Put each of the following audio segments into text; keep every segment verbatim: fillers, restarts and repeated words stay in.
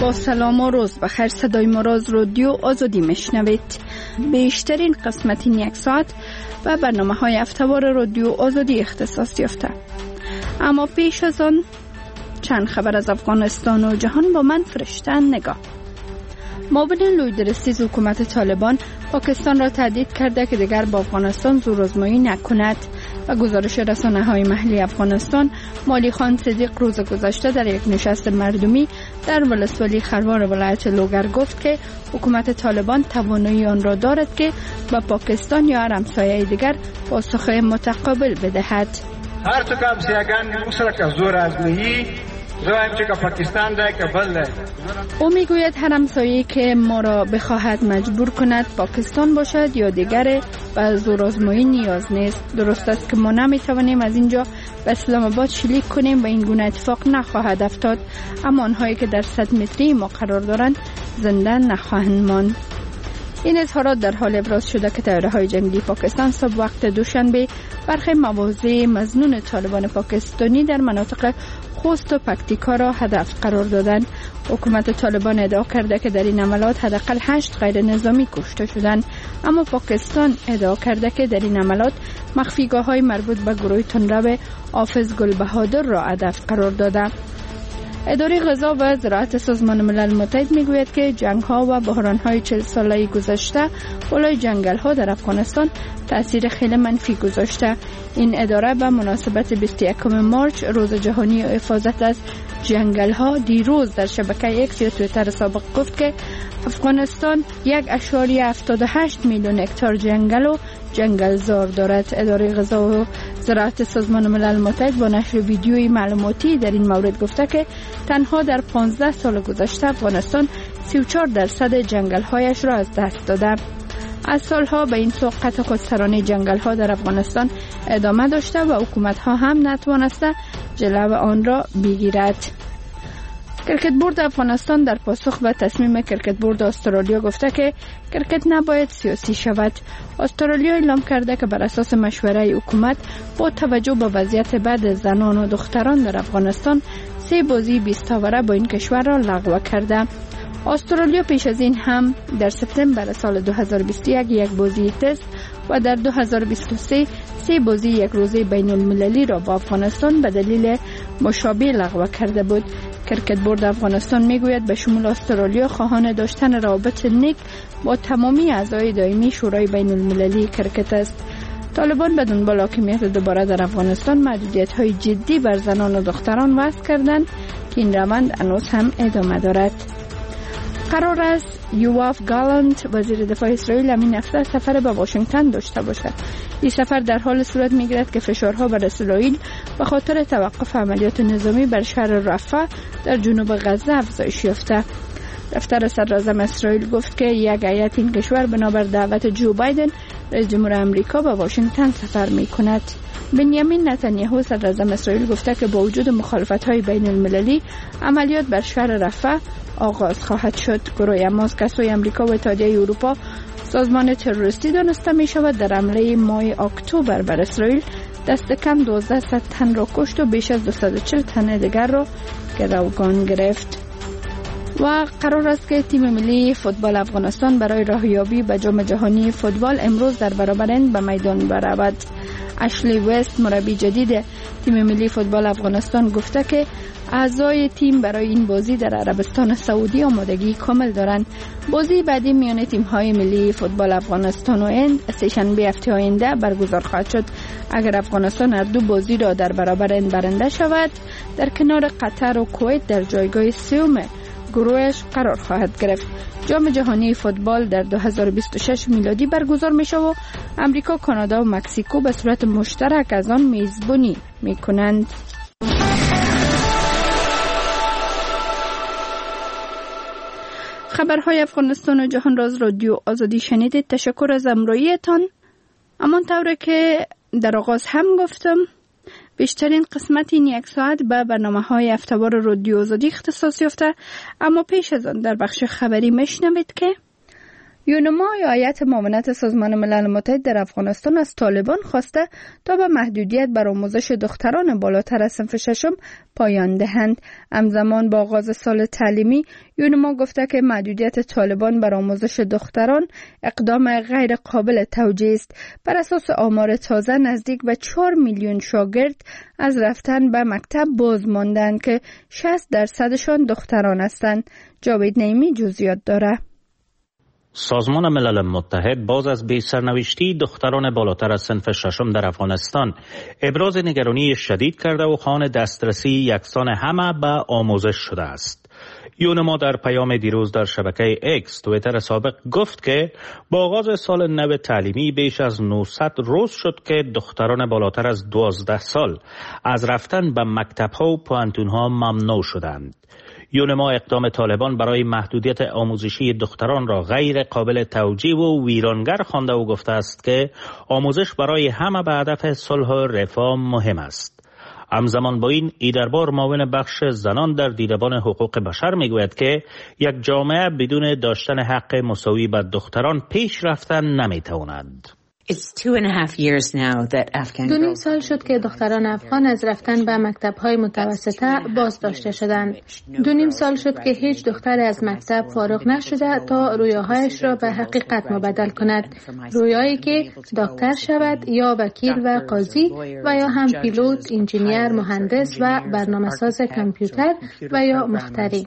با سلام و روز بخیر. صدای ما را از رادیو آزادی میشنوید. بیشترین قسمت این یک ساعت و برنامه های هفته‌وار رادیو آزادی اختصاص یافته. اما پیش از آن چند خبر از افغانستان و جهان با من فرشته نگاه. معاون لویدرسیز حکومت طالبان پاکستان را تهدید کرده که دیگر با افغانستان زورآزمایی نکند و گزارش رسانه‌های محلی افغانستان مالی خان صدیق روز گذشته در یک نشست مردمی در ولسوالی خروار ولایت لوگر گفت که حکومت طالبان توانایی آن را دارد که به پاکستان یا هر همسایه دیگر پاسخ متقابل بدهد. هر تو کم سیاگان مصر که زور آزمایی زویم چه که پاکستان ده که بل ده. او میگوید هر همسایه‌ای که ما را بخواهد مجبور کند پاکستان باشد یا دیگر و زورآزمایی نیاز نیست. درست است که ما نمیتوانیم از اینجا به اسلام آباد شلیک کنیم و این گونه اتفاق نخواهد افتاد، اما آنهایی که در صد متری ما قرار دارند زنده نخواهند ماند. این اظهارات در حال ابراز شده که طیاره‌های جنگی پاکستان صبح وقت دوشنبه برخی مواضع مظنون طالبان پاکستانی در مناطق خوست و پکتیکا را هدف قرار دادند. حکومت طالبان ادعا کرده که در این عملات حداقل هشت غیر نظامی کشته شدند، اما پاکستان ادعا کرده که در این عملات مخفیگاه‌های مربوط به گروه تندرو حافظ گل بهادر را هدف قرار داده. اداره غذا و زراعت سازمان ملل متحد میگوید که جنگ‌ها و بحران‌های چهل ساله گذشته بالای جنگل‌ها در افغانستان تأثیر خیلی منفی گذاشته. این اداره به مناسبت بیست و یکم مارچ روز جهانی حفاظت از جنگل‌ها دیروز در شبکه ایکس یا توییتر سابق گفت که افغانستان یک ممیز هفتاد و هشت میلیون هکتار جنگل و جنگلزار دارد. اداره غذا و زراعت سازمان ملل متحد با نشر ویدیوی معلوماتی در این مورد گفته که تنها در پانزده سال گذشته افغانستان سی و چهار درصد جنگل‌هایش را از دست داده. از سالها به این سو قطع خودسرانه جنگل‌ها در افغانستان ادامه داشته و حکومت‌ها هم نتوانسته جلو آن را بگیرد. کرکت بورد افغانستان در پاسخ به تصمیم کرکت بورد استرالیا گفته که کرکت نباید سیاسی شود. استرالیا اعلام کرده که بر اساس مشوره حکومت با توجه به وضعیت بد زنان و دختران در افغانستان سه بازی بیست اوره با این کشور را لغو کرده. استرالیا پیش از این هم در سپتامبر سال دو هزار و بیست و یک یک بازی تست و در دو هزار و بیست و سه سه بازی یک روزه بین المللی را با افغانستان به دلیل مشابه لغو کرده بود. کرکت بورد افغانستان میگوید به شمول استرالیا خواهان داشتن روابط نیک با تمامی اعضای دائمی شورای بین المللی کرکت است. طالبان به دنبال حاکمیت دوباره در افغانستان محدودیت‌های جدی بر زنان و دختران وضع کردند که این روند هنوز هم ادامه دارد. قرار است یواف گالانت وزیر دفاع اسرائیل همین هفته سفر به واشنگتن داشته باشد. این سفر در حال صورت میگیرد که فشارها بر اسرائیل به خاطر توقف عملیات نظامی بر شهر رفح در جنوب غزه افزایش یافته. دفتر صدراعظم اسرائیل گفت که یک هیئت این کشور بنابر دعوت جو بایدن رئیس جمهور آمریکا به واشنگتن سفر میکند. بنیامین نتانیاهو صدراعظم اسرائیل گفته که با وجود مخالفت‌های بین المللی عملیات بر شهر رفح آغاز خواهد شد. گروه حماس که سوی آمریکا و اتحادیه اروپا سازمان تروریستی دانسته می شود در حمله ماه اکتبر بر اسرائیل دست کم دوازده صد تن را کشت و بیش از دویست و چهل تن دیگر را گروگان گرفت. و قرار است که تیم ملی فوتبال افغانستان برای راهیابی به جام جهانی فوتبال امروز در برابر هند به میدان برود. اشلی وست مربی جدید تیم ملی فوتبال افغانستان گفته که اعضای تیم برای این بازی در عربستان سعودی آمادگی کامل دارند. بازی بعدی میان تیم‌های ملی فوتبال افغانستان و هند سه‌شنبه هفته آینده برگزار خواهد شد. اگر افغانستان هر دو بازی را در برابر هند برنده شود، در کنار قطر و کویت در جایگاه سوم گروهش قرار خواهد گرفت. جام جهانی فوتبال در دو هزار و بیست و شش میلادی برگزار می شود و امریکا، کانادا و مکزیکو به صورت مشترک از آن میزبانی می کنند. خبرهای افغانستان و جهان را از رادیو آزادی شنیدید. تشکر از همراهیتان. همانطور که در آغاز هم گفتم بیشترین قسمت این یک ساعت به برنامه‌های هفته‌وار رادیو آزادی اختصاص یافته، اما پیش از آن در بخش خبری میشنوید که یونما یا هیئت معاونت سازمان ملل متحد در افغانستان از طالبان خواسته تا به محدودیت بر آموزش دختران بالاتر از صنف ششم پایان دهند. همزمان با آغاز سال تعلیمی، یونما گفته که محدودیت طالبان بر آموزش دختران اقدام غیر قابل توجیه است. بر اساس آمار تازه نزدیک به چهار میلیون شاگرد از رفتن به مکتب باز ماندند که شصت درصدشان دختران هستند. جاوید نعیمی جزئیات داره. سازمان ملل متحد باز از بی سرنوشتی دختران بالاتر از صنف ششم در افغانستان ابراز نگرانی شدید کرده و خواهان دسترسی یکسان همه به آموزش شده است. یونما در پیام دیروز در شبکه اکس تویتر سابق گفت که با آغاز سال نو تعلیمی بیش از نهصد روز شد که دختران بالاتر از دوازده سال از رفتن به مکتب‌ها و پوانتون‌ها ممنوع شدند. یونما اقدام طالبان برای محدودیت آموزشی دختران را غیر قابل توجیه و ویرانگر خوانده و گفته است که آموزش برای همه به هدف صلح و رفاه مهم است. همزمان با این ایدربار معاون بخش زنان در دیدبان حقوق بشر میگوید که یک جامعه بدون داشتن حق مساوی به دختران پیش رفتن نمیتواند. دو نیم سال شد که دختران افغان از رفتن به مکتب‌های متوسطه باز داشته شدند. دو نیم سال شد که هیچ دختر از مکتب فارغ نشده تا رویاهایش را به حقیقت مبدل کند. رویایی که دکتر شود یا وکیل و قاضی و یا هم پیلوت، انجینیر، مهندس و برنامه‌ساز کامپیوتر و یا مخترع.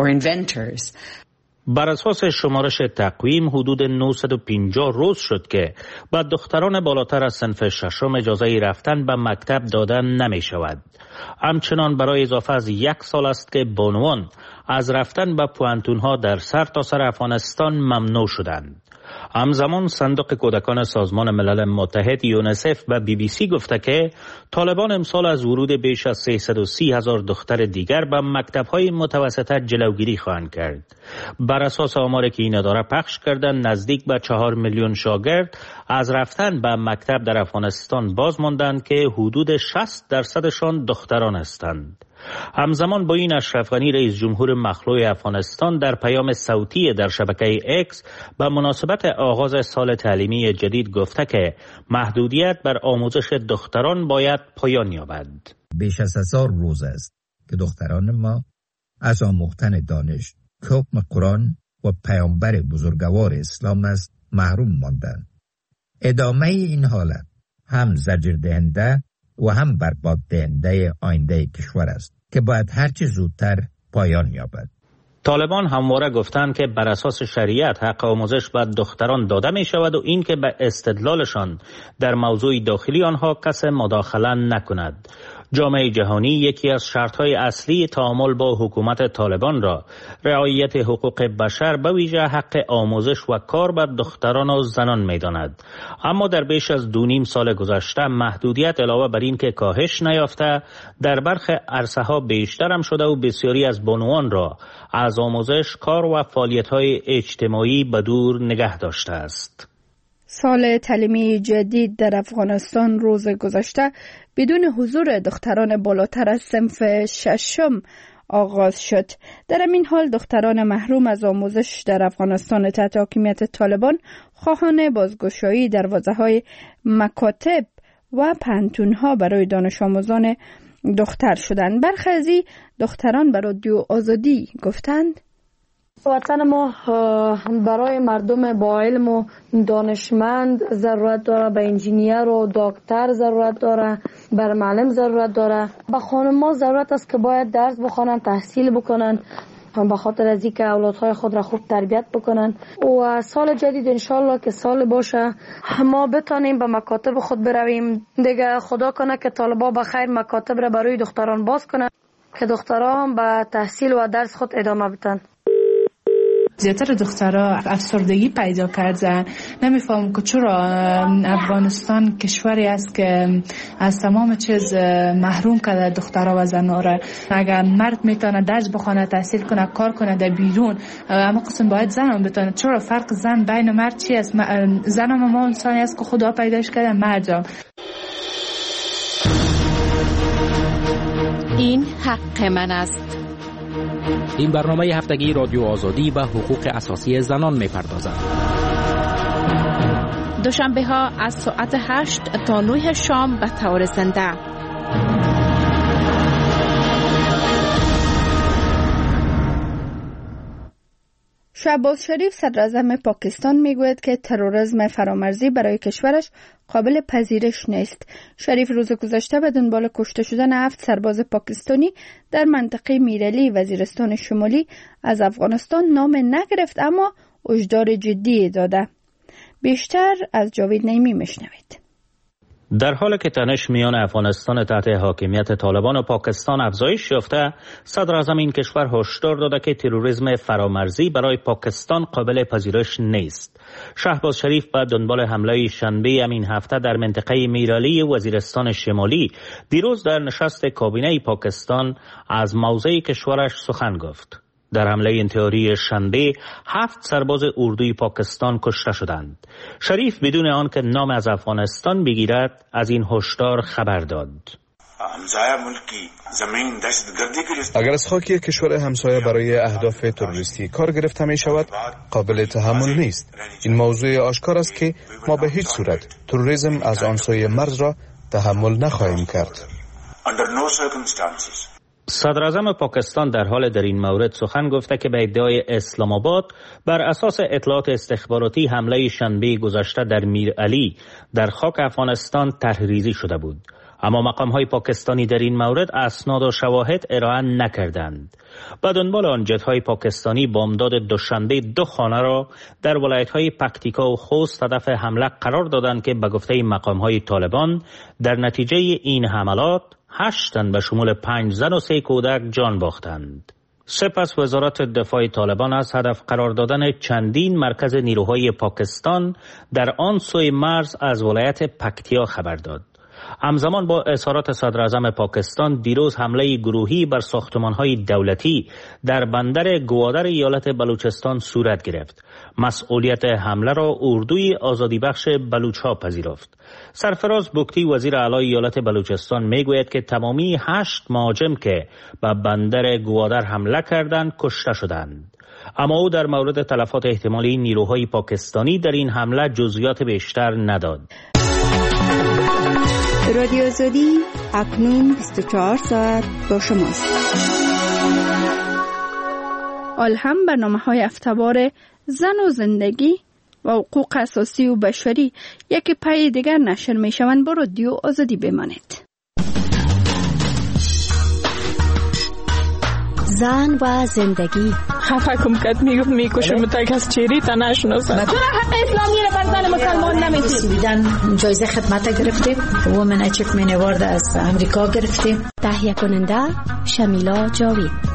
بر اساس شمارش تقویم حدود نهصد و پنجاه روز شد که به دختران بالاتر از صنف ششم اجازه رفتن به مکتب دادن نمی شود. همچنان برای اضافه از یک سال است که بانوان از رفتن به پوانتون‌ها در سرتاسر افغانستان ممنوع شدند. همزمان صندوق کودکان سازمان ملل متحد یونیسف و بی بی سی گفته که طالبان امسال از ورود بیش از سیصد و سی هزار دختر دیگر به مکتب‌های متوسطه جلوگیری خواهند کرد. بر اساس آماری که این اداره پخش کردن نزدیک به چهار میلیون شاگرد از رفتن به مکتب در افغانستان باز ماندند که حدود شصت درصدشان دختران هستند. همزمان با این اشرف غنی رئیس جمهور مخلوع افغانستان در پیام صوتی در شبکه اکس به مناسبت آغاز سال تعلیمی جدید گفته که محدودیت بر آموزش دختران باید پایان یابد. بیش از هزار روز است که دختران ما از آموختن دانش که حکم قرآن و پیامبر بزرگوار اسلام است محروم ماندند. ادامه این حالت هم زجر دهنده و هم برباد دهنده آینده کشور است که باید هرچه زودتر پایان یابد. طالبان همواره گفتند که بر اساس شریعت حق آموزش به دختران داده می شود و این که به استدلالشان در موضوع داخلی آنها کس مداخله نکند. جامعه جهانی یکی از شرطهای اصلی تعامل با حکومت طالبان را رعایت حقوق بشر به ویژه حق آموزش و کار بر دختران و زنان می داند. اما در بیش از دو نیم سال گذشته محدودیت علاوه بر این که کاهش نیافته در برخی عرصه ها بیشتر هم شده و بسیاری از بانوان را از آموزش، کار و فعالیت‌های اجتماعی به دور نگه داشته است. سال تعلیمی جدید در افغانستان روز گذشته بدون حضور دختران بالاتر از صنف ششم آغاز شد. در این حال دختران محروم از آموزش در افغانستان تحت حاکمیت طالبان خواهان بازگشایی دروازه‌های مکاتب و پانتون‌ها برای دانش آموزان دختر شدند. برخی از این دختران برای رادیو آزادی گفتند وطن ما برای مردم با علم و دانشمند ضرورت داره، به انجینیر و دکتر ضرورت داره، بر معلم ضرورت داره. به خانم‌ها ضرورت است که باید درس بخونن، تحصیل بکنن، به خاطر از اینکه اولادهای خود را خوب تربیت بکنن و سال جدید انشالله که سال باشه ما بتانیم به مکاتب خود برویم. دیگه خدا کنه که طالبا بخیر مکاتب را برای دختران باز کنن که دختران به تحصیل و درس خود ادامه بدن. زیادتر دخترها افسردگی پیدا کردن. نمیفهم که چرا افغانستان کشوری است که از تمام چیز محروم کرده دخترها و زنها را. اگر مرد میتونه درس بخونه، تحصیل کنه، کار کنه در بیرون، اما قسم باید زن هم بتونه. چرا فرق زن بین مرد چی است؟ زن هم ما انسانی است که خدا پیداش کرده، مرد هم. این حق من است. این برنامه هفتگی رادیو آزادی به حقوق اساسی زنان می‌پردازد. دوشنبه ها از ساعت هشت تا نه شام به طور زنده. شهباز شریف صدراعظم پاکستان میگوید که تروریسم فرامرزی برای کشورش قابل پذیرش نیست. شریف روز گذشته به دنبال کشته شدن هفت سرباز پاکستانی در منطقه میرعلی وزیرستان شمالی از افغانستان نام نگرفت، اما هشدار جدی داده. بیشتر از جاوید نعیمی میشنوید. در حالی که تنش میان افغانستان تحت حاکمیت طالبان و پاکستان افزایش یافته، صدر اعظم این کشور هشدار داده که تروریسم فرامرزی برای پاکستان قابل پذیرش نیست. شهباز شریف به دنبال حمله شنبه همین هفته در منطقه میرعلی وزیرستان شمالی دیروز در نشست کابینه پاکستان از موضع کشورش سخن گفت. در حمله انتحاری شنبه هفت سرباز اردوی پاکستان کشته شدند. شریف بدون آن که نام از افغانستان بگیرد از این هشدار خبر داد. اگر از خاکی کشور همسایه برای اهداف تروریستی کار گرفته می شود قابل تحمل نیست. این موضوع آشکار است که ما به هیچ صورت تروریسم از آن سوی مرز را تحمل نخواهیم کرد. صدر اعظم پاکستان در حال در این مورد سخن گفته که به ادعای اسلام آباد بر اساس اطلاعات استخباراتی حمله شنبه گذشته در میرعلی در خاک افغانستان طرحریزی شده بود، اما مقام‌های پاکستانی در این مورد اسناد و شواهد ارائه نکردند. به دنبال آن جت‌های پاکستانی بامداد دوشنبه دو خانه را در ولایت‌های پکتیکا و خوست هدف حمله قرار دادند که به گفته مقام‌های طالبان در نتیجه این حملات هشت تن به شمول پنج زن و سه کودک جان باختند. سپس وزارت دفاع طالبان از هدف قرار دادن چندین مرکز نیروهای پاکستان در آن سوی مرز از ولایت پکتیا خبر داد. همزمان با اظهارات صدر اعظم پاکستان دیروز حمله گروهی بر ساختمان‌های دولتی در بندر گوادر ایالت بلوچستان صورت گرفت. مسئولیت حمله را اردوی آزادی بخش بلوچ‌ها پذیرفت. سرفراز بگتی وزیر اعلی ایالت بلوچستان میگوید که تمامی هشت مهاجم که به بندر گوادر حمله کردند کشته شدند. اما او در مورد تلفات احتمالی نیروهای پاکستانی در این حمله جزئیات بیشتر نداد. رادیو آزادی اکنون بیست و چهار ساعت با شماست. حال هم برنامه‌های هفته‌وار زن و زندگی و حقوق اساسی و بشری یکی پای دیگر نشر می‌شوند. با رادیو آزادی بمانید. زن و زندگی. خفه کم کد میگفت میکشم تا کس چیری تا نشناسم. چرا حق اسلامی رو بر زن مسلمان نمیدید؟ سویدن جایزه خدمت گرفتیم، وومن اچیومنت اوارد از امریکا گرفتیم. تهیه کننده شمیلا جاوید.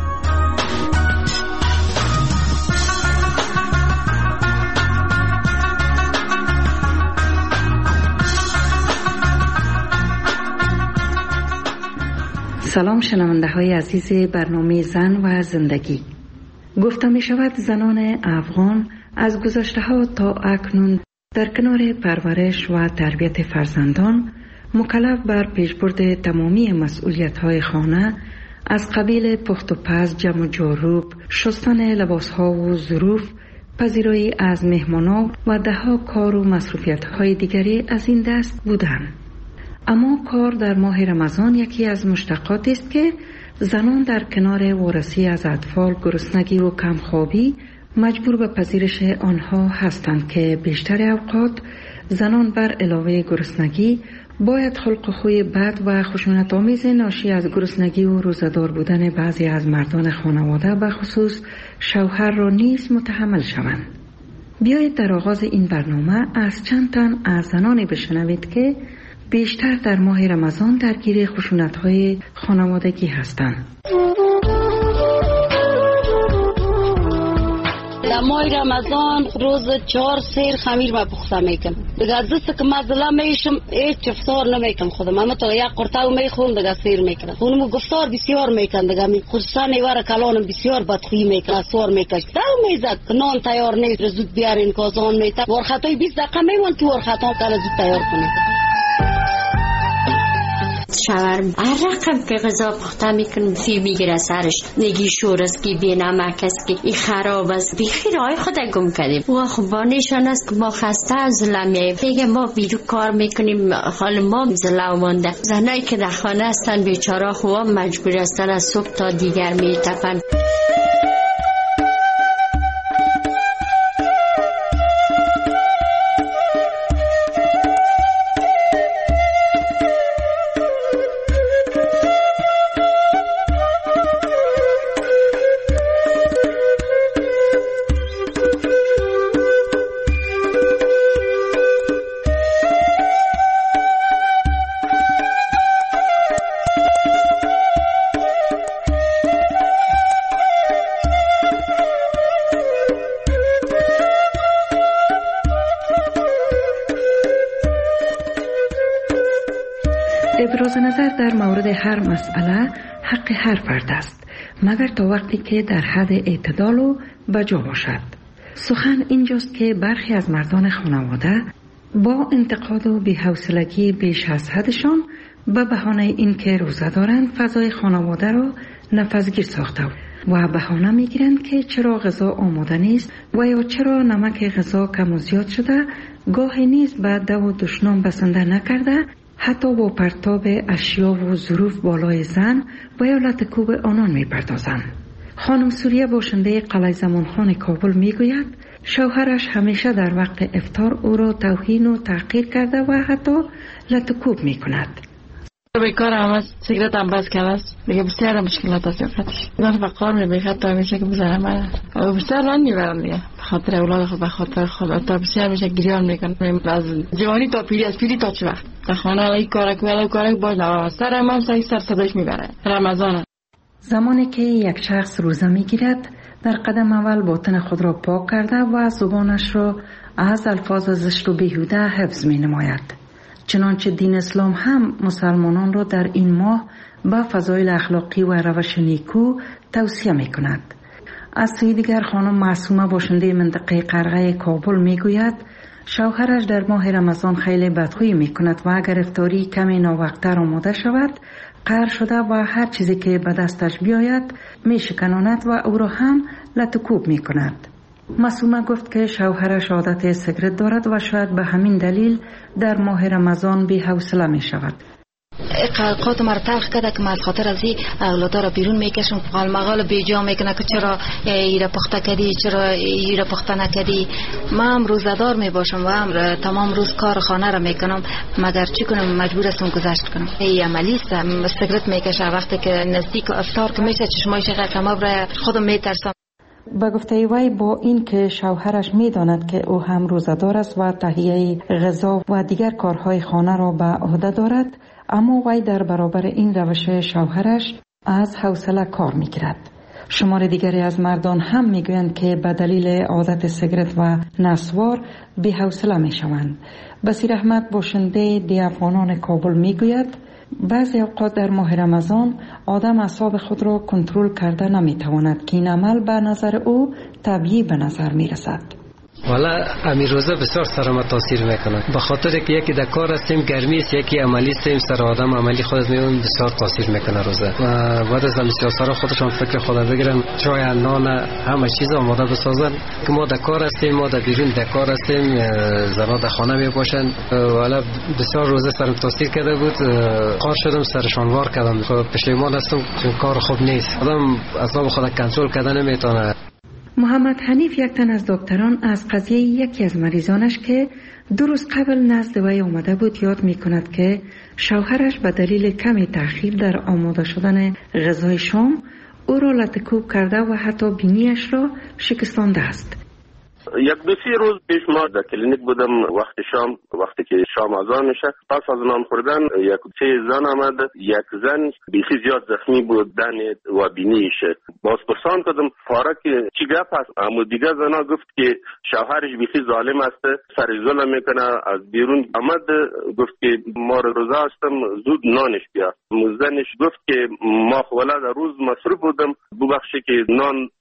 سلام شنونده های عزیز برنامه زن و زندگی. گفته می شود زنان افغان از گذشته ها تا اکنون در کنار پرورش و تربیت فرزندان مکلف بر پیشبرد تمامی مسئولیت های خانه از قبیل پخت و پز، جمع و جاروب، شستن لباس ها و ظروف، پذیرایی از مهمانان و دهها کار و مصروفیت های دیگری از این دست بودند. اما کار در ماه رمضان یکی از مشتقاتی است که زنان در کنار وارسی از اطفال، گرسنگی و کمخوابی مجبور به پذیرش آنها هستند که بیشتر اوقات زنان بر علاوه گرسنگی باید خلق خوی بد و خشونت آمیز ناشی از گرسنگی و روزه‌دار بودن بعضی از مردان خانواده به خصوص شوهر را نیز متحمل شوند. بیایید در آغاز این برنامه از چند تن از زنانی بشنوید که بیشتر در ماه رمضان درگیر خشونت‌های خانوادگی هستند. در ماه رمضان روز چهار سیر خمیر ما پخته میکنم. دیگه از دست که مزله میشم هیچ افطار نمیکنم خودم. اما تا یک قرطه میخورم دیگه سیر میکنم. اونم گفتار بسیار میکنم دیگه می خصوصا نیوار کلانم بسیار بدخویی میکنه، سوار میکش. دو میزد که نان تیار نیست زود بیارین کازان میته. ورخطای بیست دقیقه میمون تو ورخطا کلا زود تیار کنید. شاورما هر رقم که غذا پخته میکنم فی میگیره سرش، نگی شور است که بی نمک است که این خراب است، بیخی رای خود گم کردیم. و خب نشان است که ما خسته از زلمیه دیگه، ما بیرو کار میکنیم، حال ما زلو مانده. زنایی که در خانه هستن بیچاره خواه مجبور هستن از صبح تا دیگر میتپن. ابراز نظر در مورد هر مسئله حق هر فرد است، مگر تا وقتی که در حد اعتدال و بجا باشد. سخن اینجاست که برخی از مردان خانواده با انتقاد و بی‌حوصلگی بیش از حدشان به بهانه اینکه روزه دارند فضای خانواده را نفسگیر ساخته و بهانه میگیرند که چرا غذا آماده نیست و یا چرا نمک غذا کم و زیاد شده، گاهی نیز به دو و دشنام بسنده نکرده، حتی با پرتاب اشیا و ظروف بالای زن و یا لطکوب آنان می پردازند. خانم سوریه باشنده قلعه زمانخان کابل می گوید شوهرش همیشه در وقت افطار او را توهین و تحقیر کرده و حتی لطکوب می کند. بیکار هم از سیگرت هم بس کرده است، دیگه بسیار مشکلات است سیگرتش. من فقار می بیخد تا میشه که بزنم من بسیار ران میبرم دیگه، خاطر اولاد خود، بخاطر خود تا بسیار میشه گریان میکنم. از جوانی تا پیری، از پیری تا چه وقت در خانه ای کارک ولی کارک باز نوام سر من سعی سر صداش میبره. رمضان زمانی که یک شخص روزه میگیرد در قدم اول باطن خود را پاک کرده و زبانش را از الفاظ زشت و بیهوده حفظ می نماید. چنانچه دین اسلام هم مسلمانان را در این ماه به فضایل اخلاقی و روش نیکو توصیه می کند. از سوی دیگر خانم معصومه باشنده منطقه قرغه کابل می گوید شوهرش در ماه رمضان خیلی بدخویی می کند و اگر افطاری کمی ناوقتر آماده شود قهر شده و هر چیزی که به دستش بیاید می شکناند و او را هم لطکوب می کند. معصومه گفت که شوهرش عادت سیگرت دارد و شاید به همین دلیل در ماه رمضان بی حوصله می شود. قلقات مرا تلخ کرده که من از خاطر از این اولادا را بیرون میکشم، قال مقال بیجا میکنه که چرا ایره پخته کردی، چرا ایره پخته نکردی. من هم روزدار میباشم و هم تمام روز کار خانه را میکنم، مگر چی کنم مجبور هستم گذشت کنم. این عملی است، سیگرت میکشه وقتی که نزدیک افطار که میشه چشمایش قسماب را خودم میترسم. با گفته وی با این که شوهرش میداند که او هم روزدار است و تهیه غذا و دیگر کارهای خانه را به عهده دارد، اما وی در برابر این روش شوهرش از حوصله کار میگیرد. شمار دیگری از مردان هم میگویند که به دلیل عادت سیگرت و نسوار بی حوصله میشوند. بصیر احمد باشنده دی افغانان کابل میگوید بعضی اوقات در ماه رمضان آدم اعصاب خود را کنترل کرده نمیتواند که این عمل به نظر او طبیعی به نظر میرسد. والا امیر روزه بسیار سر ما تاثیر میکنه، به خاطر که یکی در کار هستیم گرمی است، یکی عملی هستیم، سر آدم عملی خودت میون بسیار تاثیر میکنه روزه. و بعد از همین سیاسا خودشان فکر خود بگیرن، چای نان همه چیز آماده بسازن که ما در کار هستیم، ما در بیرون در کار هستیم، زنا در خانه میباشن. والا بسیار روزه سرم تاثیر کرده بود، قار شدم سرشان وار کردم، پشیمان هستم چون کار خوب نیست، آدم اعصاب خود کنترل کردن نمیتونه. محمد حنیف یک تن از دکتران از قضیه یکی از مریضانش که دو روز قبل نزد وی آمده بود یاد می کند که شوهرش به دلیل کمی تأخیر در آماده شدن غذای شام او را لطکوب کرده و حتی بینیش را شکستانده است. یک دو سی روز پیش ما در کلینیک بودم، وقت شام وقتی که شام اذان میشه پس از نان خوردن یک سه زن آمد، یک زن بیخی زیاد زخمی بود دن و بینیش. باز پرسان کردم پاره که چی گپ است، اما دیگه زنا گفت که شوهرش بیخی ظالم است، سر ظلم میکنه. از بیرون آمد گفت که ما روزه هستم زود نانش بیا. زنش گفت که ما خواله در روز مصروف بودم، ببخشی که نان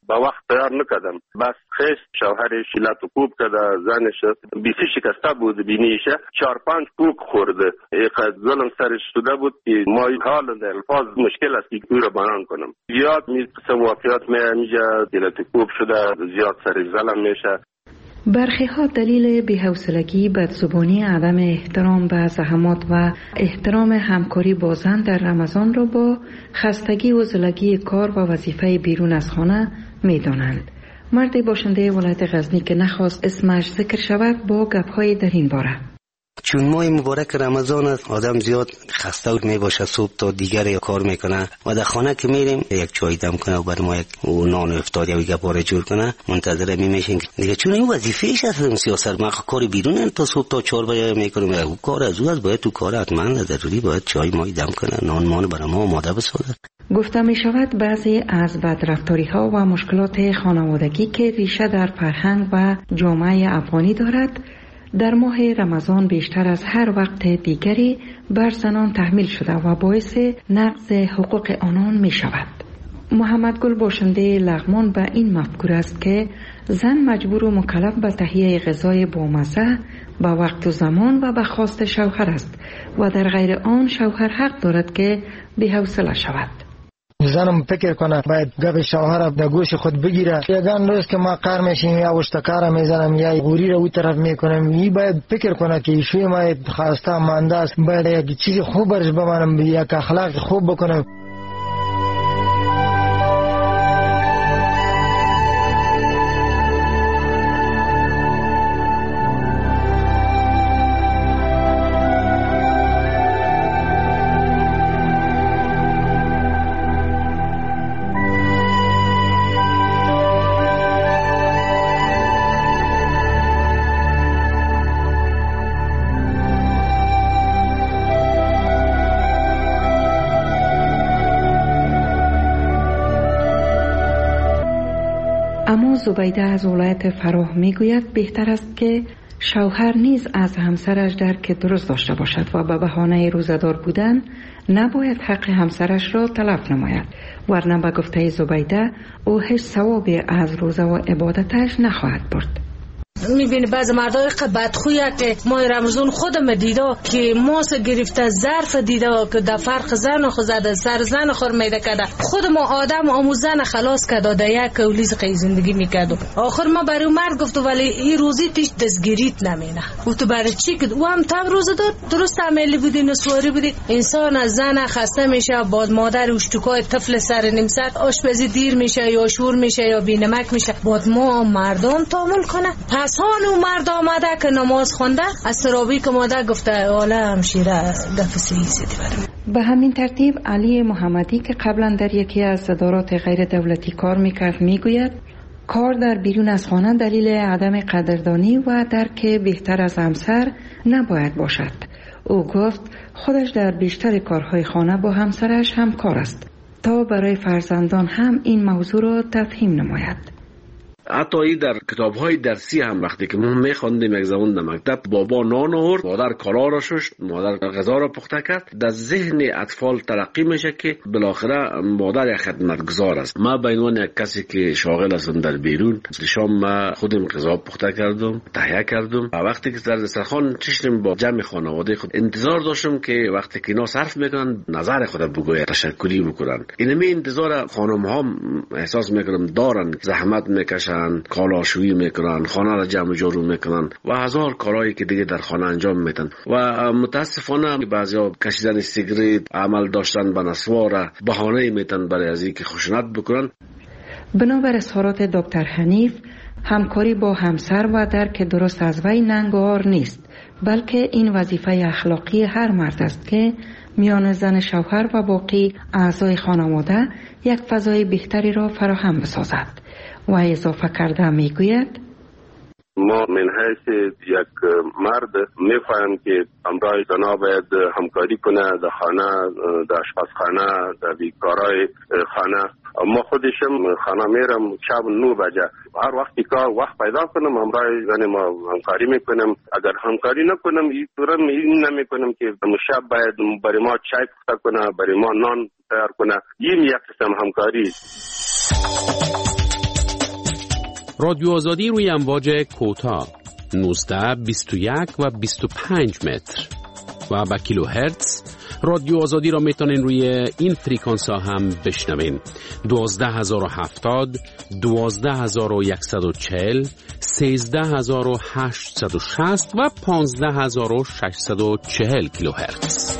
با وقت تیار نکردم. بس خیست شوهرش لط و کوب کرده، زنش بیسی شکسته بود، بینیشه چهار پنج پوک خورده. اینقدر ظلم سرش شده بود که ما حال در الفاظ مشکل است که او را بیان کنم. زیاد می قسم واقعیات می اینجا لط و کوب شده، زیاد سرش ظلم میشه. برخی ها دلیل بی‌حوصلگی، بدزبانی، عدم احترام به زحمات و احترام همکاری با زن در رمضان را با خستگی و زلگی کار و وظیفه بیرون از خانه می دانند. مردی باشنده ولایت غزنی که نخواست اسمش ذکر شود با گپ‌های در این باره. چون ماه مبارک رمضان است، آدم زیاد خسته و می باشه، صبح تا دیگر کار میکنه و در خانه که میریم یک چای دم کنه و بر ما یک نان و افطار یا گپاره جور کنه، منتظر می میشیم دیگه. چون این وظیفه‌اش است سیاست، ما کار بیرون تا صبح تا چهار بجه میکنیم، او کار از او است، باید تو کار حتما ضروری باید چای مای دم کنه، نان مان برای ما آماده بسازه. گفته می شود بعضی از بدرفتاری ها و مشکلات خانوادگی که ریشه در فرهنگ و جامعه افغانی دارد، در ماه رمضان بیشتر از هر وقت دیگری بر زنان تحمیل شده و باعث نقض حقوق آنان می شود. محمد گل باشنده لغمان به این مفکور است که زن مجبور و مکلف به تهیه غذای بامزه به وقت و زمان و به خواست شوهر است و در غیر آن شوهر حق دارد که بی‌حوصله شود. زنم فکر کنه باید گپ شوهر در گوش خود بگیره. یگان روز که ما کار میشیم یا اشتکار میزنم یا غوری رو اون طرف میکنم، این باید فکر کنه که ایشوی ما خواسته مانده است، باید یک چیز خوب برش بمانم، یک اخلاق خوب بکنم. اما زبیده از ولایت فراه میگوید بهتر است که شوهر نیز از همسرش درک درست داشته باشد و به بهانه روزدار بودن نباید حق همسرش را تلف نماید، ورنه به گفته زبیده او هیچ ثوابی از روزه و عبادتش نخواهد برد. میبینی بعض مردای بدخویه که ما رمضان خودم دیده که ماس گرفته ظرف دیده که در فرق زن خود زده سر زن خور میده کده، خود ما آدم آموزن خلاص کده در یک کولیز قی زندگی میکدو. آخر ما برای مرد گفتو ولی این روزی تیش دستگیریت نمینه. گفتو برای چی که او هم تب روزه داد درست عملی بودی نسواری بودی. انسان از زن خسته میشه، باد مادر اشتکای طفل سر نیم ساعت آشپزی دیر میشه یا شور میشه یا بینمک میشه، باد ما مردم تامل کنه. پس هانو مرد آمده که نماز خونده از سرابی که ماده گفته آله همشیره گفت سیدی برم. به همین ترتیب علی محمدی که قبلا در یکی از صدارات غیر دولتی کار میکرد میگوید کار در بیرون از خانه دلیل عدم قدردانی و درک بهتر از همسر نباید باشد. او گفت خودش در بیشتر کارهای خانه با همسرش همکار است تا برای فرزندان هم این موضوع را تفهیم نماید. حتی ای در کتاب‌های درسی هم وقتی که ما می‌خواندیم یک زمان در مکتب، بابا نان آورد، مادر کالا را شست، مادر غذا را پخته کرد، در ذهن اطفال ترقی میشه که بالاخره مادر یک خدمتگزار است. ما به عنوان یک کسی که شاغل هستم در بیرون، شام ما خودم غذا پخته کردم، تهیه کردم و وقتی که در دسترخوان چشم با جمع خانواده خود انتظار داشتم که وقتی که اینا صرف میکنن نظر خود بگوید، تشکری بکنن. اینمی انتظار خانم‌ها احساس میکنم دارن، زحمت میکشن، کالاشویی میکنن، خانه را جمع جارو میکنن و هزار کارهایی که دیگه در خانه انجام میدن و متاسفانه بعضیا کشیدن سیگریت، عمل داشتن به نسوار بهانه میتن برای از اینکه خشونت بکنن. بنابر اظهارات دکتر حنیف، همکاری با همسر و درک درست از وی ننگار نیست، بلکه این وظیفه اخلاقی هر مرد است که میان زن شوهر و باقی اعضای خانواده یک فضای بهتری را فراهم بسازد. و اضافه کرده میگوید ما من حیث یک مرد میفهم که همراه زنا باید همکاری کنه در خانه، در آشپزخانه، در بیکارای خانه. ما خودشم خانه میرم شب نو بجه، هر وقتی که وقت پیدا کنم همراه زن ما همکاری میکنم. اگر همکاری نکنم این طورم این نمیکنم که شب باید برای ما چای پخته کنه، برای ما نان تیار کنه. این یک قسم همکاری. رادیو آزادی روی امواج کوتاه نوزده، بیست و یک و بیست و پنج متر و با کیلو هرتز. رادیو آزادی را میتونین روی این فریکانس ها هم بشنوین: دوازده هزار و هفتاد، دوازده هزار و صد و چهل، سیزده هزار و هشتصد و شصت و پانزده هزار و ششصد و چهل کیلو هرتز.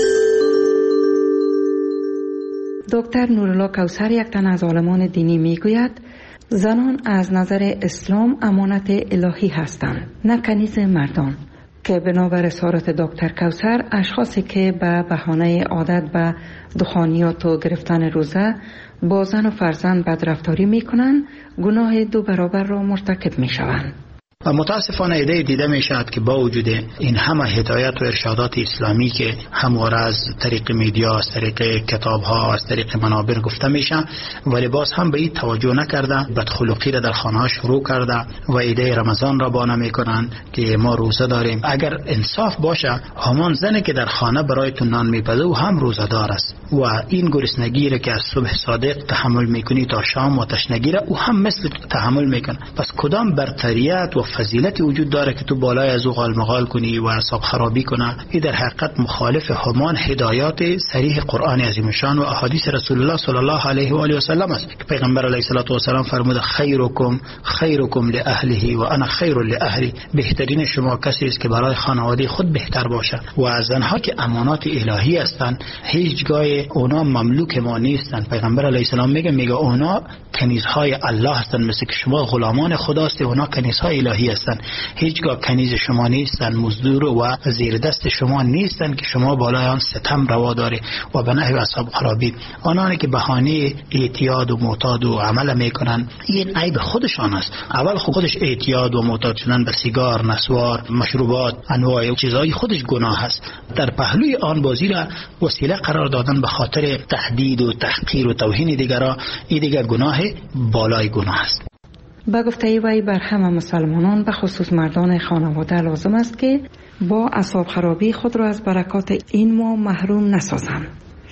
دکتر نورالله کوثر، یک تن از عالمان دینی، میگوید زنان از نظر اسلام امانت الهی هستند، نه کنیز مردان، که بنابر اسارت دکتر کوثر اشخاصی که به بهانه عادت به دخانیات و گرفتن روزه با زن و فرزند بدرفتاری میکنند، گناه دو برابر را مرتکب میشوند. و متاسفانه ایده دیده می شود که با وجود این همه هدایت و ارشادات اسلامی که همواره از طریق میدیا، از طریق کتاب ها، از طریق منابر گفته میشه، ولی باز هم به این توجه نکرده، بدخلقی را در خانه ها شروع کرده و ایده رمضان را بانه میکنن که ما روزه داریم. اگر انصاف باشه، همان زنی که در خانه برایتون نان میپزه و هم روزه دار است و این گرسنگی را که از صبح صادق تحمل میکنی تا شام و تشنگی را او هم مثل تحمل میکنه. پس کدام برتریت و فضیلتی وجود داره که تو بالای از او غالمغال کنی و اعصاب خرابی کنه؟ این در حقیقت مخالف همان هدایات صریح قرآن عظیم شان و احادیث رسول الله صلی الله علیه و آله و سلم است که پیغمبر علیه الصلاه و سلام فرموده خیرکم خیرکم لاهله و انا خیر لاهلی. بهترین شما کسی است که برای خانواده خود بهتر باشه. و از زنها که امانات الهی هستند، هیچگاه اونا مملوک ما نیستند. پیغمبر علیه السلام میگه میگه اونا کنیزهای الله هستند، مثل که شما غلامان خداست، اونا کنیزهای الهی هستند. هیچگاه کنیز شما نیستند، مزدور و زیر دست شما نیستند که شما بالای آن ستم روا داری و به نحو اصحاب خرابی. آنانی که بهانه اعتیاد و معتاد و عمل میکنن، این عیب خودشان است. اول خودش اعتیاد و معتاد شدن به سیگار، نسوار، مشروبات، انواع چیزهای خودش گناه است. در پهلوی آن بازی را وسیله قرار دادن به خاطر تهدید و تحقیر و توهین دیگران، این دیگر گناه بالای گناه است. با گفته وی بر همه مسلمانان به خصوص مردان خانواده لازم است که با اعصاب خرابی خود را از برکات این ماه محروم نسازند.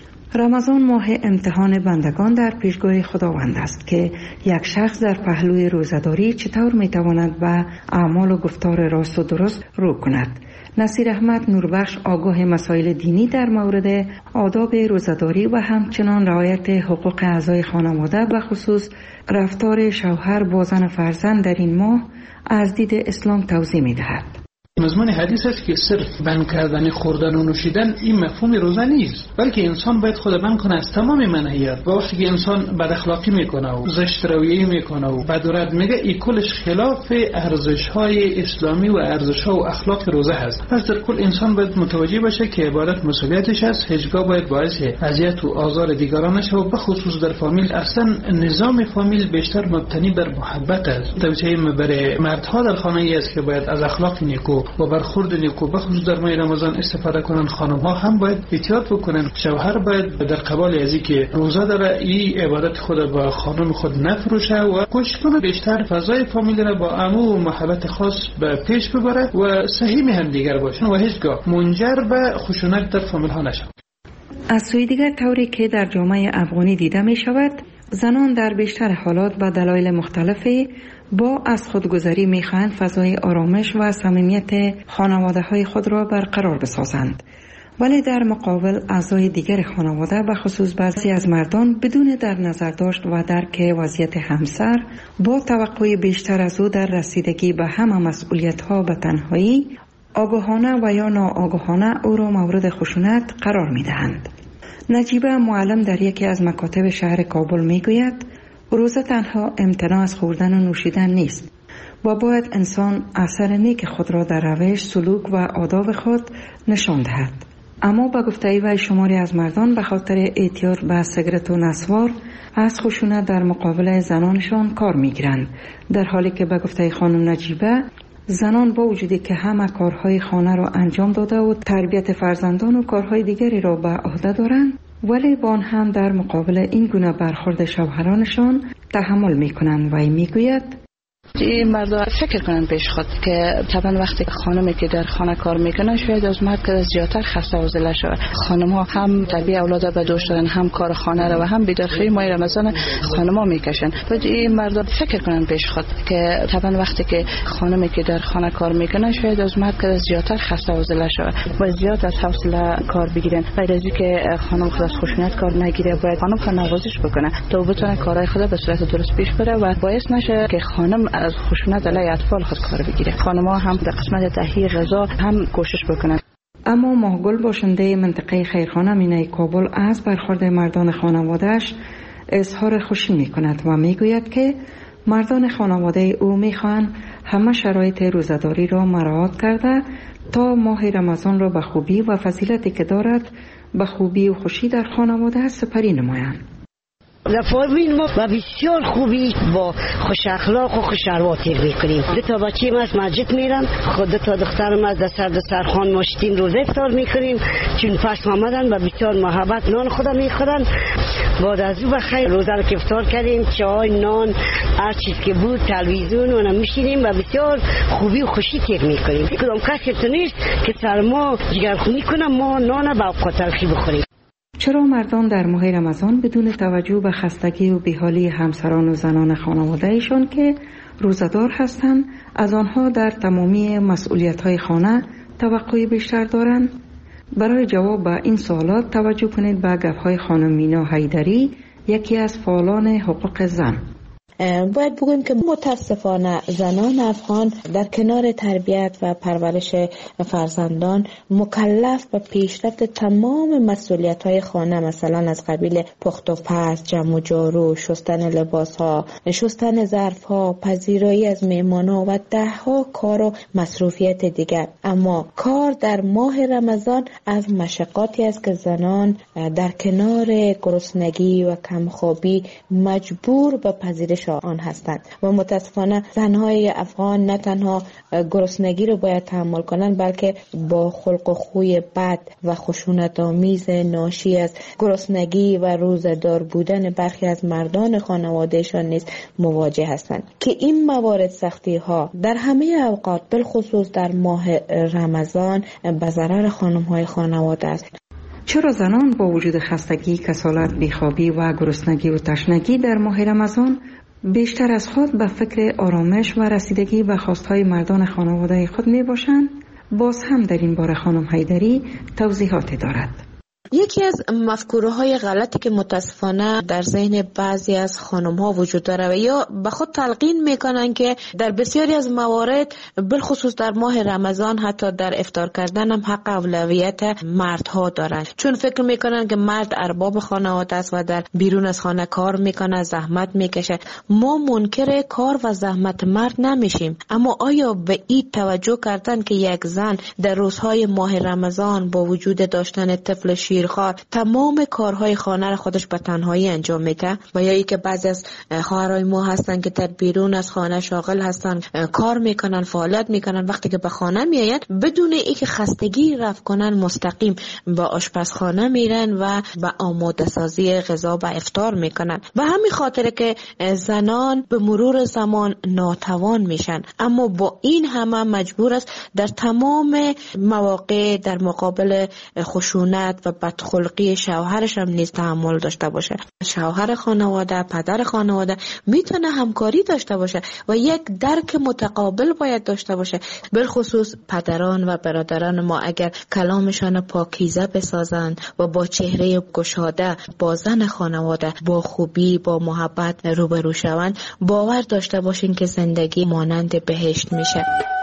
رمضان ماه امتحان بندگان در پیشگاه خداوند است که یک شخص در پهلوی روزه‌داری چطور میتواند به اعمال و گفتار راست و درست رو کند. نصیر احمد نوربخش آگاه مسائل دینی در مورد آداب روزه‌داری و همچنان رعایت حقوق اعضای خانواده به خصوص رفتار شوهر با زن و فرزند در این ماه از دید اسلام توضیح می‌دهد. مضمون حدیث است که صرف بند کردن خوردن و نوشیدن این مفهوم روزه نیست، بلکه انسان باید خود بند کنه از تمام منهیات. و وقتی که انسان بد اخلاقی میکنه و زشت رویه میکنه و بد و رد میگه، این کلش خلاف ارزش های اسلامی و ارزش ها و اخلاق روزه هست. پس در کل انسان باید متوجه باشه که عبادت مسئولیتش است، هیچگاه باید باعث اذیت و آزار دیگران نشه. و به خصوص در فامیل، اصلا نظام فامیل بیشتر مبتنی بر محبت است. توصیه برای مردها در خانه ای است که باید از اخلاق نیکو و برخورد نیکو به خصوص در ماه رمضان استفاده کنن. خانم ها هم باید احتیاط بکنن. شوهر باید در قبال ازی که روزه داره این عبادت خود با خانم خود نفروشه و کوشش کنه بیشتر فضای فامیل را با امو و محبت خاص به پیش ببره و صحیح هم دیگر باشن و هیچگاه منجر به خشونت در فامیل ها نشه. از سوی دیگر طوری که در جامعه افغانی دیده می شود، زنان در بیشتر حالات با دلایل مختلفی با از خودگذری میخواهند فضای آرامش و صمیمیت خانواده های خود را برقرار بسازند، ولی در مقابل اعضای دیگر خانواده به خصوص بعضی از مردان بدون در نظر داشت و درک وضعیت همسر با توقع بیشتر از او در رسیدگی به همه مسئولیت ها به تنهایی آگاهانه و یا ناآگاهانه او را مورد خشونت قرار می دهند. نجیبه معلم در یکی از مکاتب شهر کابل می گوید روزه تنها امتناع از خوردن و نوشیدن نیست و باید انسان اثر نیک خود را در روش، سلوک و آداب خود نشان دهد. اما با گفته وی شماری از مردان به خاطر اعتیاد به سیگرت و نسوار از خشونت در مقابل زنانشان کار میگیرند، در حالی که به گفته خانم نجیبه زنان با وجودی که همه کارهای خانه را انجام داده و تربیت فرزندان و کارهای دیگری را به عهده دارند، ولی با آن هم در مقابل این گونه برخورد شوهرانشان تحمل میکنند. و میگوید این مردا فکر کنن پیش خود که طبعا وقتی خانمی که در خانه کار میکنه شاید از مرد که زیادتر خسته و زله شود. خانم ها هم تربیت اولاد به دوش دارن، هم کار خانه رو و هم بیدارخوری ماه رمضان خانم ها میکشن. بعد این مردا فکر کنن پیش خود که طبعا وقتی که خانمی که در خانه کار میکنه شاید از مرد که زیادتر خسته و زله شود و زیاد از حوصله کار بگیرن. غیر از اینکه خانم خود از خشونت کار نگیره، باید خانم خود نوازش بکنه تا بتونه کارهای خود به صورت درست پیش بره و باعث نشه که خانم از خشونت علیه اطفال خود کار بگیره. خانم ها هم در قسمت تهیه غذا هم کوشش بکنن. اما ماهگل باشنده منطقه خیرخانه مینای کابل از برخورد مردان خانواده‌اش اظهار خوشی می کند و می گوید که مردان خانواده او می خواهند همه شرایط روزداری را مراعات کرده تا ماه رمضان را به خوبی و فضیلتی که دارد به خوبی و خوشی در خانواده سپری نمایند. لفاوین ما و بسیار خوبی با خوش اخلاق و خوش ارواتیر میکنیم. دو تا بچه ما از مسجد میرن، خود دو تا دخترم از دستر دستر خان ماشتیم روزه افطار میکنیم چون پس آمدن و بسیار محبت نان خدا میخورن. بعد از او بخیر روزه رو که افطار کردیم، چای نان هر چیز که بود تلویزیون اونم میشینیم و بسیار خوبی و خوشی تیر میکنیم. کدام کسی تو نیست که سر ما جگرخونی کنه ما نان با اوقات تلخی بخوریم. چرا مردان در ماه رمضان بدون توجه به خستگی و بیحالی همسران و زنان خانواده‌ایشان که روزدار هستند از آنها در تمامی مسئولیت‌های خانه توقع بیشتر دارند؟ برای جواب به این سوالات توجه کنید به گفت‌های خانم مینا حیدری، یکی از فعالان حقوق زن. باید بگویم که متاسفانه زنان افغان در کنار تربیت و پرورش فرزندان مکلف به پیشرفت تمام مسئولیت‌های خانه، مثلا از قبیل پخت و پز، جمع و جارو، شستن لباس‌ها، شستن ظرف‌ها، پذیرایی از مهمان‌ها و ده‌ها کار و مصروفیت دیگر. اما کار در ماه رمضان از مشقاتی است که زنان در کنار گرسنگی و کمخوابی مجبور به پذیرش آن هستند و متاسفانه زنهای افغان نه تنها گرسنگی رو باید تحمل کنند بلکه با خلق و خوی بد و خشونت آمیز ناشی از گرسنگی و روزدار بودن برخی از مردان خانوادهشان نیز مواجه هستند که این موارد سختی ها در همه اوقات بالخصوص در ماه رمضان به ضرر خانم های خانواده است. چرا زنان با وجود خستگی، کسالت، بیخوابی و گرسنگی و تشنگی در ماه رمضان بیشتر از خود به فکر آرامش و رسیدگی به خواستهای مردان خانواده خود می باشند؟ باز هم در این باره خانم حیدری توضیحاتی دارد. یکی از مفکوره های غلطی که متاسفانه در ذهن بعضی از خانم ها وجود داره و یا به خود تلقین میکنن که در بسیاری از موارد بالخصوص در ماه رمضان حتی در افطار کردن هم حق اولویت مردها دارن، چون فکر میکنن که مرد ارباب خانواده است و در بیرون از خانه کار میکنه، زحمت میکشه. ما منکر کار و زحمت مرد نمیشیم، اما آیا به این توجه کردن که یک زن در روزهای ماه رمضان با وجود داشتن طفل شیرخوار تمام کارهای خانه را خودش به تنهایی انجام میده؟ و یا ای که بعضی از خواهرای ما هستن که در بیرون از خانه شاغل هستن، کار میکنن، فعالیت میکنن، وقتی که به خانه میاین بدون اینکه خستگی رفع کنن مستقیم به آشپزخانه میرن و به آماده سازی غذا و افطار میکنن. و همین خاطره که زنان به مرور زمان ناتوان میشن، اما با این همه مجبور است در تمام مواقع در مقابل خشونت و بدخلقی شوهرش هم نیز تحمل داشته باشه. شوهر خانواده، پدر خانواده میتونه همکاری داشته باشه و یک درک متقابل باید داشته باشه. بالخصوص پدران و برادران ما اگر کلامشان پاکیزه بسازند و با چهره گشاده با زن خانواده با خوبی، با محبت روبرو شوند، باور داشته باشین که زندگی مانند بهشت میشه.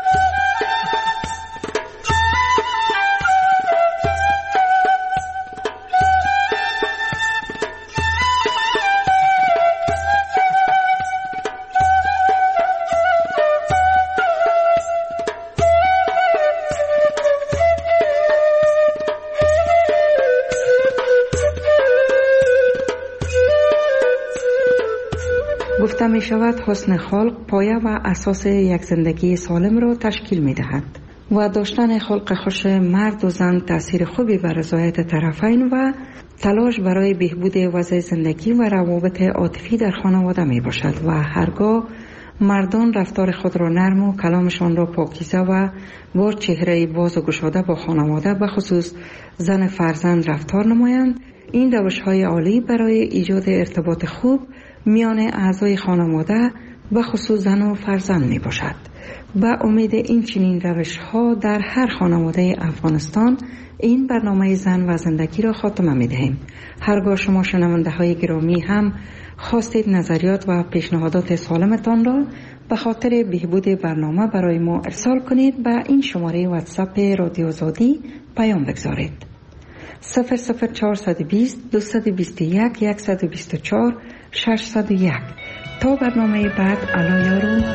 گفته می شود حسن خلق پایه و اساس یک زندگی سالم را تشکیل می دهد و داشتن خلق خوش مرد و زن تأثیر خوبی بر رضایت طرفین و تلاش برای بهبود وضع زندگی و روابط عاطفی در خانواده می باشد و هرگاه مردان رفتار خود را نرم و کلامشان را پاکیزه و با چهره باز و گشاده با خانواده به خصوص زن فرزند رفتار نمایند. این روش‌های عالی برای ایجاد ارتباط خوب میان اعضای خانواده به خصوص زن و فرزند می باشد. با امید این چنین روش‌ها در هر خانواده افغانستان این برنامه زن و زندگی را خاتمه می دهیم. هرگاه شما شنونده های گرامی هم خواستید نظریات و پیشنهادات سالمتان را به خاطر بهبود برنامه برای ما ارسال کنید. به این شماره واتساپ رادیو آزادی پیام بگذارید. صفر صفر چهارصد و بیست دویست و بیست و یک صد و بیست و چهار ششصد و یک. تا برنامه بعد علا یارو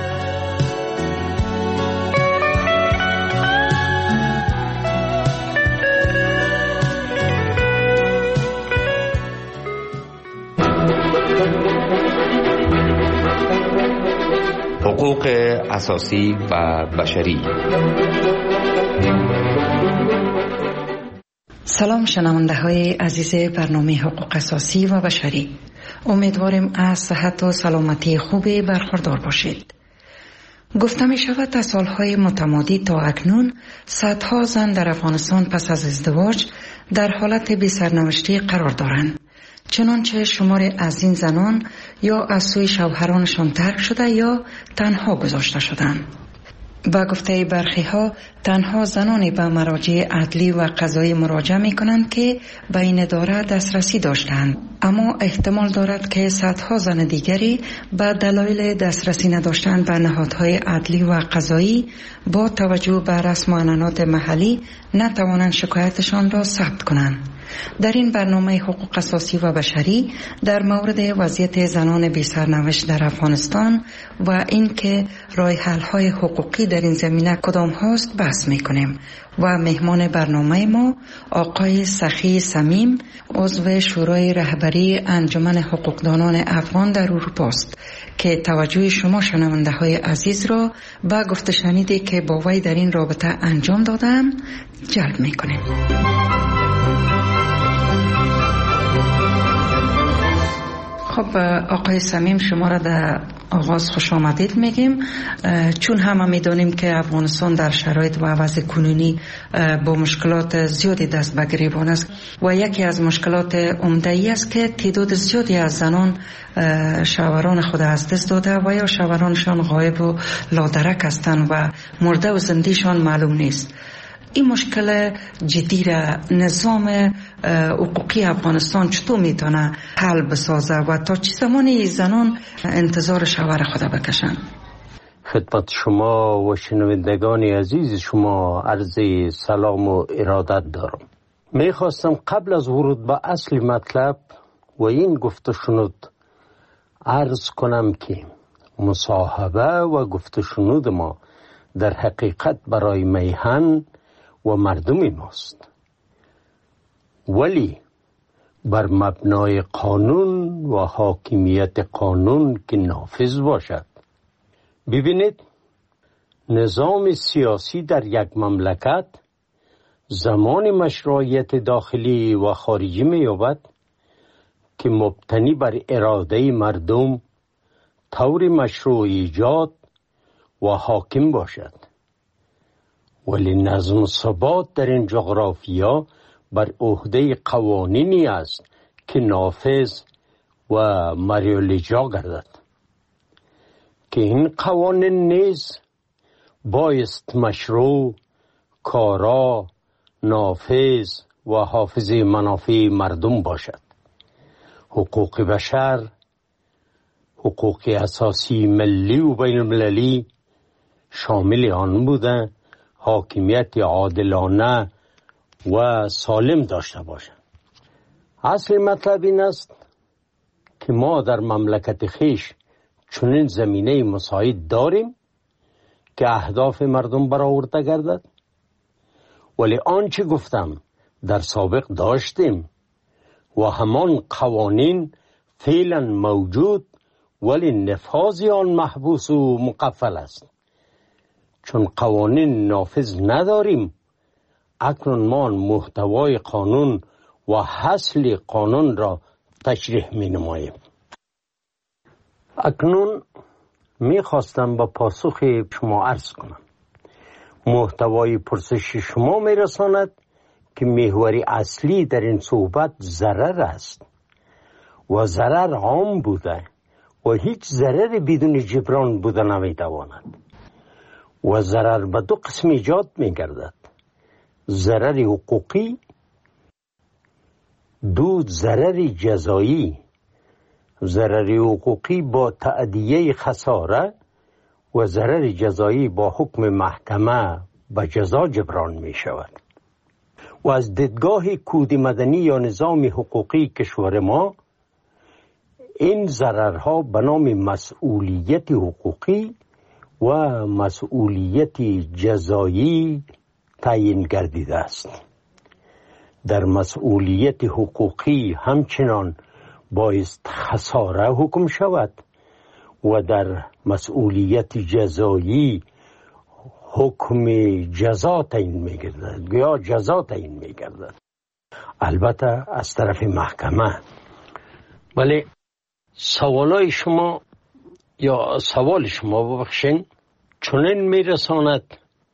حقوق اساسی و بشری. سلام شنونده های عزیز برنامه حقوق اساسی و بشری. امیدواریم از صحت و سلامتی خوبی برخوردار باشید. گفته می شود تا سالهای متمادی تا اکنون صدها زن در افغانستان پس از ازدواج در حالت بی سرنوشتی قرار دارند. چنانچه شمار از این زنان یا از سوی شوهرانشان ترک شده یا تنها گذاشته شدند. با گفته برخی ها تنها زنانی به مراجع عدلی و قضایی مراجعه می کنند که به این اداره دسترسی داشتند، اما احتمال دارد که صدها زن دیگری به دلایل دسترسی نداشتن به نهادهای عدلی و قضایی با توجه به رسم و عنعنات محلی نتوانند شکایتشان را ثبت کنند. در این برنامه حقوق اساسی و بشری در مورد وضعیت زنان بی سرنوشت در افغانستان و اینکه راه حل های حقوقی در این زمینه کدام هاست بحث میکنیم و مهمان برنامه ما آقای سخی صمیم، عضو شورای رهبری انجمن حقوقدانان افغان در اروپا است که توجه شما شنونده های عزیز را به گفته شنیدی که با وی در این رابطه انجام دادم جلب میکنیم. خب آقای صمیم، شما را در آغاز خوش آمدید میگیم، چون همه میدانیم که افغانستان در شرایط و وضع کنونی با مشکلات زیادی دست به گریبان است و یکی از مشکلات عمده ای است که تعداد زیادی از زنان شوهران خود از دست داده و یا شوهرانشان غایب و لادرک هستند و مرده و زندهشان معلوم نیست. این مشکل جدی را نظام حقوقی افغانستان چطور میتونه حل بسازه و تا چه زمانی زنان انتظار شوهر خود بکشن؟ خدمت شما و شنوندگان عزیز شما عرض سلام و ارادت دارم. میخواستم قبل از ورود به اصل مطلب و این گفته شنود عرض کنم که مصاحبه و گفته شنود ما در حقیقت برای میهن و مردم ماست، ولی بر مبنای قانون و حاکمیت قانون که نافذ باشد. ببینید، نظام سیاسی در یک مملکت زمان مشروعیت داخلی و خارجی می‌یابد که مبتنی بر اراده مردم طور مشروع ایجاد و حاکم باشد، ولی نظم و ثبات در این جغرافیا بر عهده قوانینی است که نافذ و مریالاجرا گردد که این قوانین نیز بایست مشروع، کارا، نافذ و حافظ منافع مردم باشد. حقوق بشر، حقوق اساسی ملی و بین المللی شامل آن بوده حاکمیت عادلانه و سالم داشته باشد. اصل مطلب این است که ما در مملکت خیش چنین زمینه مساعد داریم که اهداف مردم برآورده گردد، ولی آنچه گفتم در سابق داشتیم و همان قوانین فعلا موجود، ولی نفاذ آن محبوس و مقفل است. چون قوانین نافذ نداریم، اکنون ما محتوای قانون و حاصل قانون را تشریح می نماییم. اکنون میخواستم با پاسخ شما عرض کنم. محتوای پرسش شما میرساند که محوری اصلی در این صحبت ضرر است و ضرر عام بوده و هیچ ضرر بدون جبران بوده نمیتواند و ضرر به دو قسم ایجاد میگردد: ضرر حقوقی، دو ضرر جزایی. ضرر حقوقی با تأدیه خساره و ضرر جزایی با حکم محکمه به جزا جبران می شود. و از دیدگاه کود مدنی یا نظام حقوقی کشور ما، این ضررها به نام مسئولیت حقوقی و مسئولیت جزایی تعیین گردیده است. در مسئولیت حقوقی همچنان بایست خساره حکم شود و در مسئولیت جزایی حکم جزا تعیین می‌گردد یا جزا تعیین می‌گردد، البته از طرف محکمه. ولی سوالای شما یا سوال شما ببخشین چنین میرساند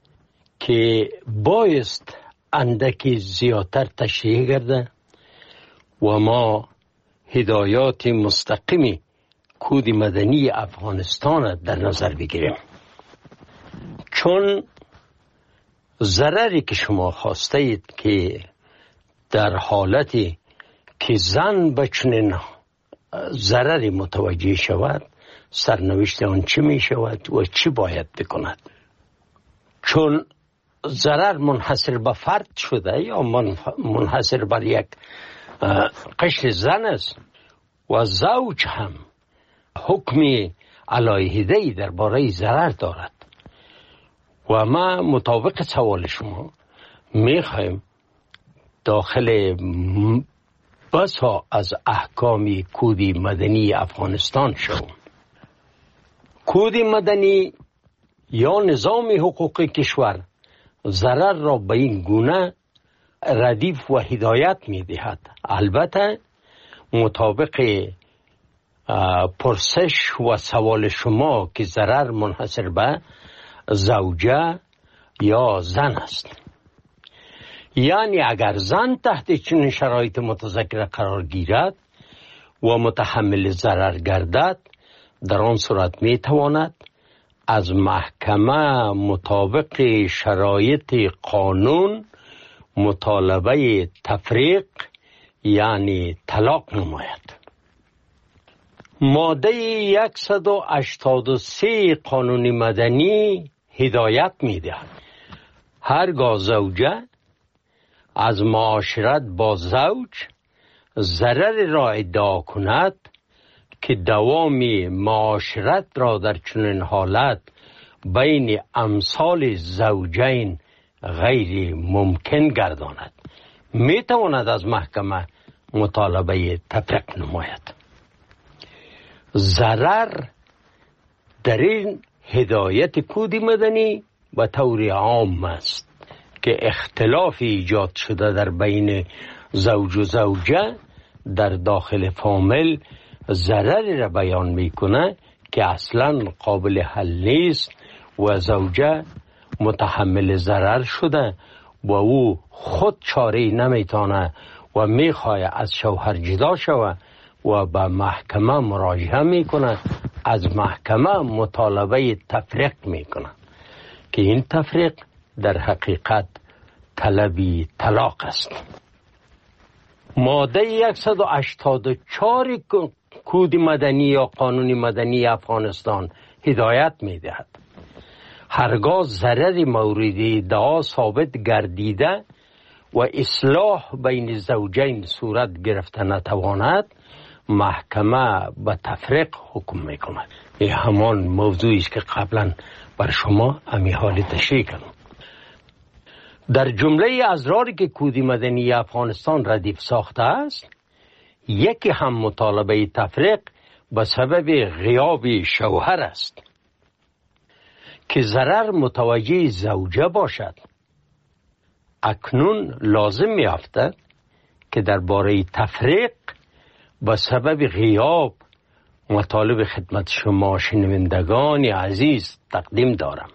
که بایست اندکی زیادتر تشریح گرده و ما هدایات مستقیمی کود مدنی افغانستان در نظر بگیریم، چون ضرری که شما خواسته اید که در حالتی که زن به چنین ضرری متوجه شود، سرنوشت آن چی می شود و چی باید بکند. چون ضرر منحصر به فرد شده یا منحصر بر یک قشر زن است و زوج هم حکم علیحده‌ای درباره ضرر دارد و ما مطابق سوال شما میخوایم داخل بسا از احکام کود مدنی افغانستان شوم. کود مدنی یا نظام حقوقی کشور ضرر را به این گونه ردیف و هدایت می دهد. البته مطابق پرسش و سوال شما که ضرر منحصر به زوجه یا زن است، یعنی اگر زن تحت چنین شرایط متذکره قرار گیرد و متحمل ضرر گردد، در آن صورت می تواند از محکمه مطابق شرایط قانون مطالبه تفریق یعنی طلاق نماید. ماده صد و هشتاد و سه قانون مدنی هدایت می دهد هرگاه زوجه از معاشرت با زوج ضرر را ادعا کند که دوام معاشرت را در چنین حالت بین امثال زوجین غیر ممکن گرداند، می تواند از محکمه مطالبه تفریق نماید. ضرر در این هدایت کود مدنی به طور عام است که اختلاف ایجاد شده در بین زوج و زوجه در داخل فامیل ضرری را بیان میکنه که اصلا قابل حل نیست و زوجه متحمل ضرر شده و او خود چاره نمیتونه و میخواه از شوهر جدا شود و به محکمه مراجعه میکنه، از محکمه مطالبه تفریق میکنه که این تفریق در حقیقت طلبی طلاق است. ماده صد و هشتاد و چهار کود مدنی یا قانون مدنی افغانستان هدایت میدهد هرگاه ضرر مورد ادعا ثابت گردیده و اصلاح بین زوجین صورت گرفته نتواند، محکمه به تفریق حکم میکند. این همان موضوعی است که قبلا بر شما امی حال تشریح کردم. در جمله ازراری که کود مدنی افغانستان ردیف ساخته است، یکی هم مطالبه تفریق به سبب غیاب شوهر است که ضرر متوجه زوجه باشد. اکنون لازم می افتد که درباره تفریق به سبب غیاب مطالب خدمت شما شنوندگان عزیز تقدیم دارم.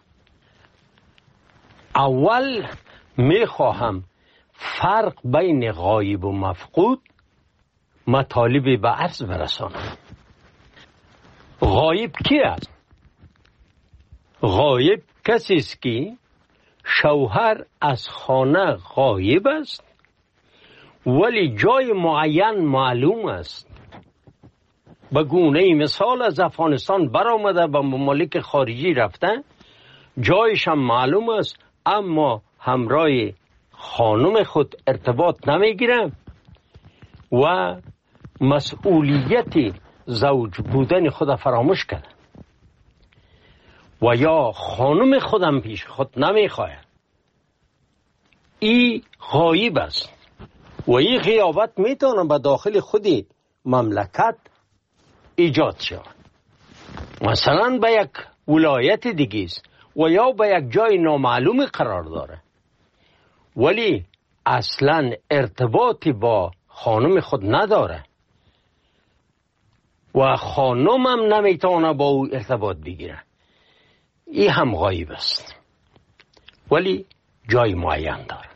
اول می خواهم فرق بین غایب و مفقود مطالبی به عرض برسانم. غایب کی است؟ غایب کسی است که شوهر از خانه غایب است ولی جای معین معلوم است. به گونه مثال از افغانستان برآمده به ممالک خارجی رفته، جایش هم معلوم است اما همراه خانم خود ارتباط نمیگیره و مسئولیت زوج بودن خود فراموش کرده و یا خانم خودم پیش خود نمیخواه. این غایب است و این غیابت میتونه به داخل خودی مملکت ایجاد شود. مثلا به یک ولایت دیگه است و یا به یک جای نامعلوم قرار داره ولی اصلا ارتباطی با خانم خود نداره و خانم هم نمیتونه با او ارتباط بگیره. این هم غایب است ولی جای معین داره.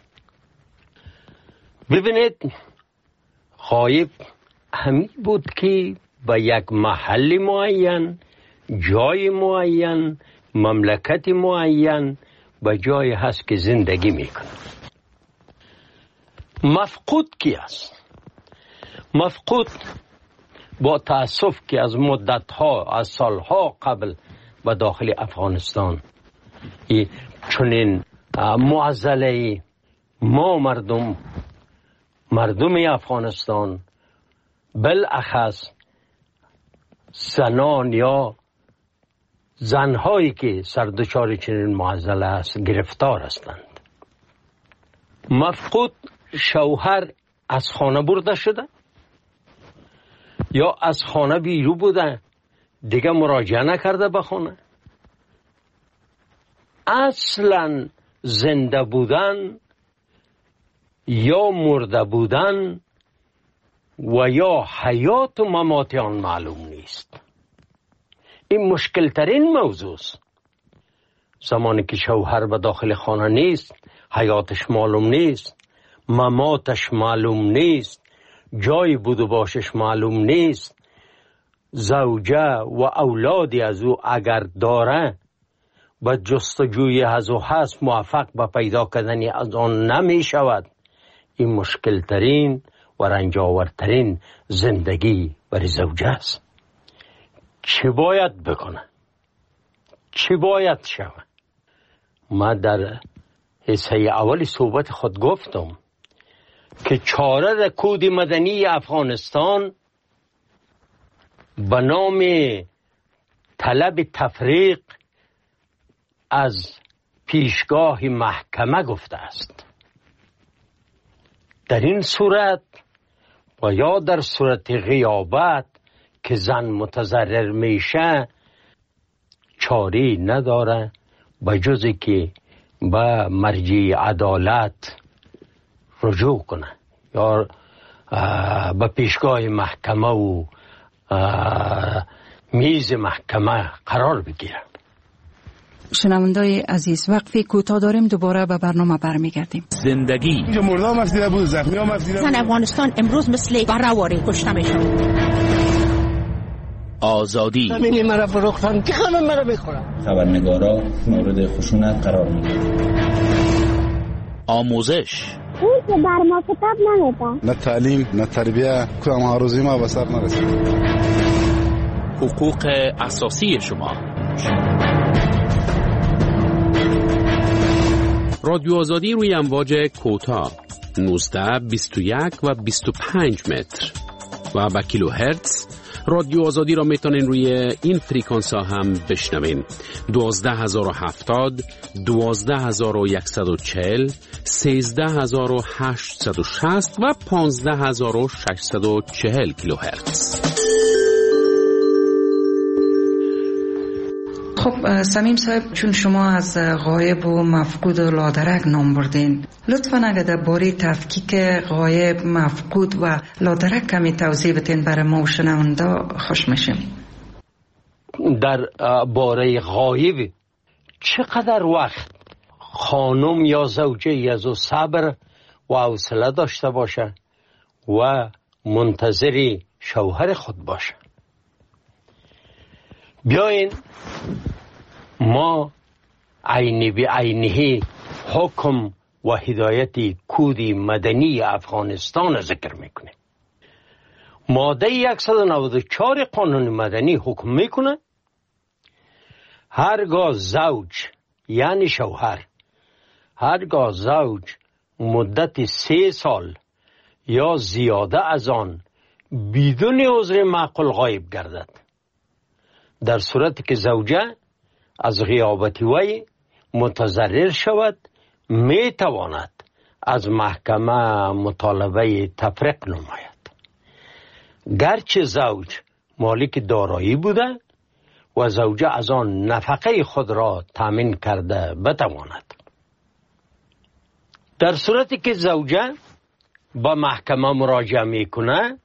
ببینید غایب همین بود که به یک محل معین، جای معین، مملکت معین به جای هست که زندگی میکنه. مفقود کی است؟ مفقود با تأسف که از مدتها از سالها قبل به داخل افغانستان چنین معضله ما مردم مردم افغانستان بالاخص زنان یا زنهایی که سردچار چنین معضله است گرفتار هستند. مفقود شوهر از خانه برده شده یا از خانه بیرون بوده دیگه مراجعه نکرده به خانه. اصلا زنده بودن یا مرده بودن و یا حیات و ممات آن معلوم نیست. این مشکل ترین موضوع است. زمانی که شوهر به داخل خانه نیست، حیاتش معلوم نیست، مماتش معلوم نیست، جای بود و باشش معلوم نیست، زوجه و اولادی از او اگر داره به جستجوی از او هست موفق به پیدا کردن از آن نمی شود. این مشکل ترین و رنجاورترین زندگی برای زوجه است. چه باید بکنه؟ چه باید شود؟ ما در حصه اولی صحبت خود گفتم که چاره کد مدنی افغانستان به نام طلب تفریق از پیشگاه محکمه گفته است. در این صورت و یا در صورت غیابت که زن متضرر میشه چاری نداره به جزی که به مرجع عدالت رجوع کنه یا به پیشگاه محکمه و میز محکمه قرار بگیره. شنوندای عزیز وقفی کوتاه داریم، دوباره به برنامه برمیگردیم. زندگی اینجا مردم مفدیده بود، زخمی ها مفدیده بود. زن افغانستان امروز مثل برهواری کشته میشن. آزادی همینی مرا فروختن که خانم مرا بخورم. خبرنگارا مورد خشونت قرار میگیرن. آموزش اون که بر ما کتاب نمیده. نه تعلیم نه تربیه کدام هاروزی ما به سر نرسید. حقوق اساسی شما. رادیو آزادی روی امواج کوتاه نوزده بیست و یک و بیست و پنج متر و با کیلو هرتز. رادیو آزادی را میتونین روی این فریکانس ها هم بشنوین. دوازده هزار و هفتاد، دوازده هزار و یکصد و چهل، سیزده هزار و هشتصد و شصت و پانزده هزار و ششصد و چهل کیلو هرتز. خب سمیم صاحب، چون شما از غایب و مفقود و لادرک نام بردین، لطفاً اگر درباره تفکیک غایب، مفقود و لادرک کمی توضیح بدین برای ما و شنونده خوش میشیم. در باره غایب چقدر وقت خانم یا زوجه از او صبر و حوصله داشته باشه و منتظر شوهر خود باشه. بیاین ما عینی به عینی حکم و هدایت کود مدنی افغانستان ذکر میکنه. ماده صد و نود و چهار قانون مدنی حکم میکنه هرگاه زوج یعنی شوهر هرگاه زوج مدت سه سال یا زیاده از آن بدون عذر معقول غایب گردد، در صورتی که زوجه از غیابت وی متضرر شود، می تواند از محکمه مطالبه تفریق نماید. گرچه زوج مالک دارایی بوده و زوجه از آن نفقه خود را تامین کرده بتواند. در صورتی که زوجه با محکمه مراجعه میکنه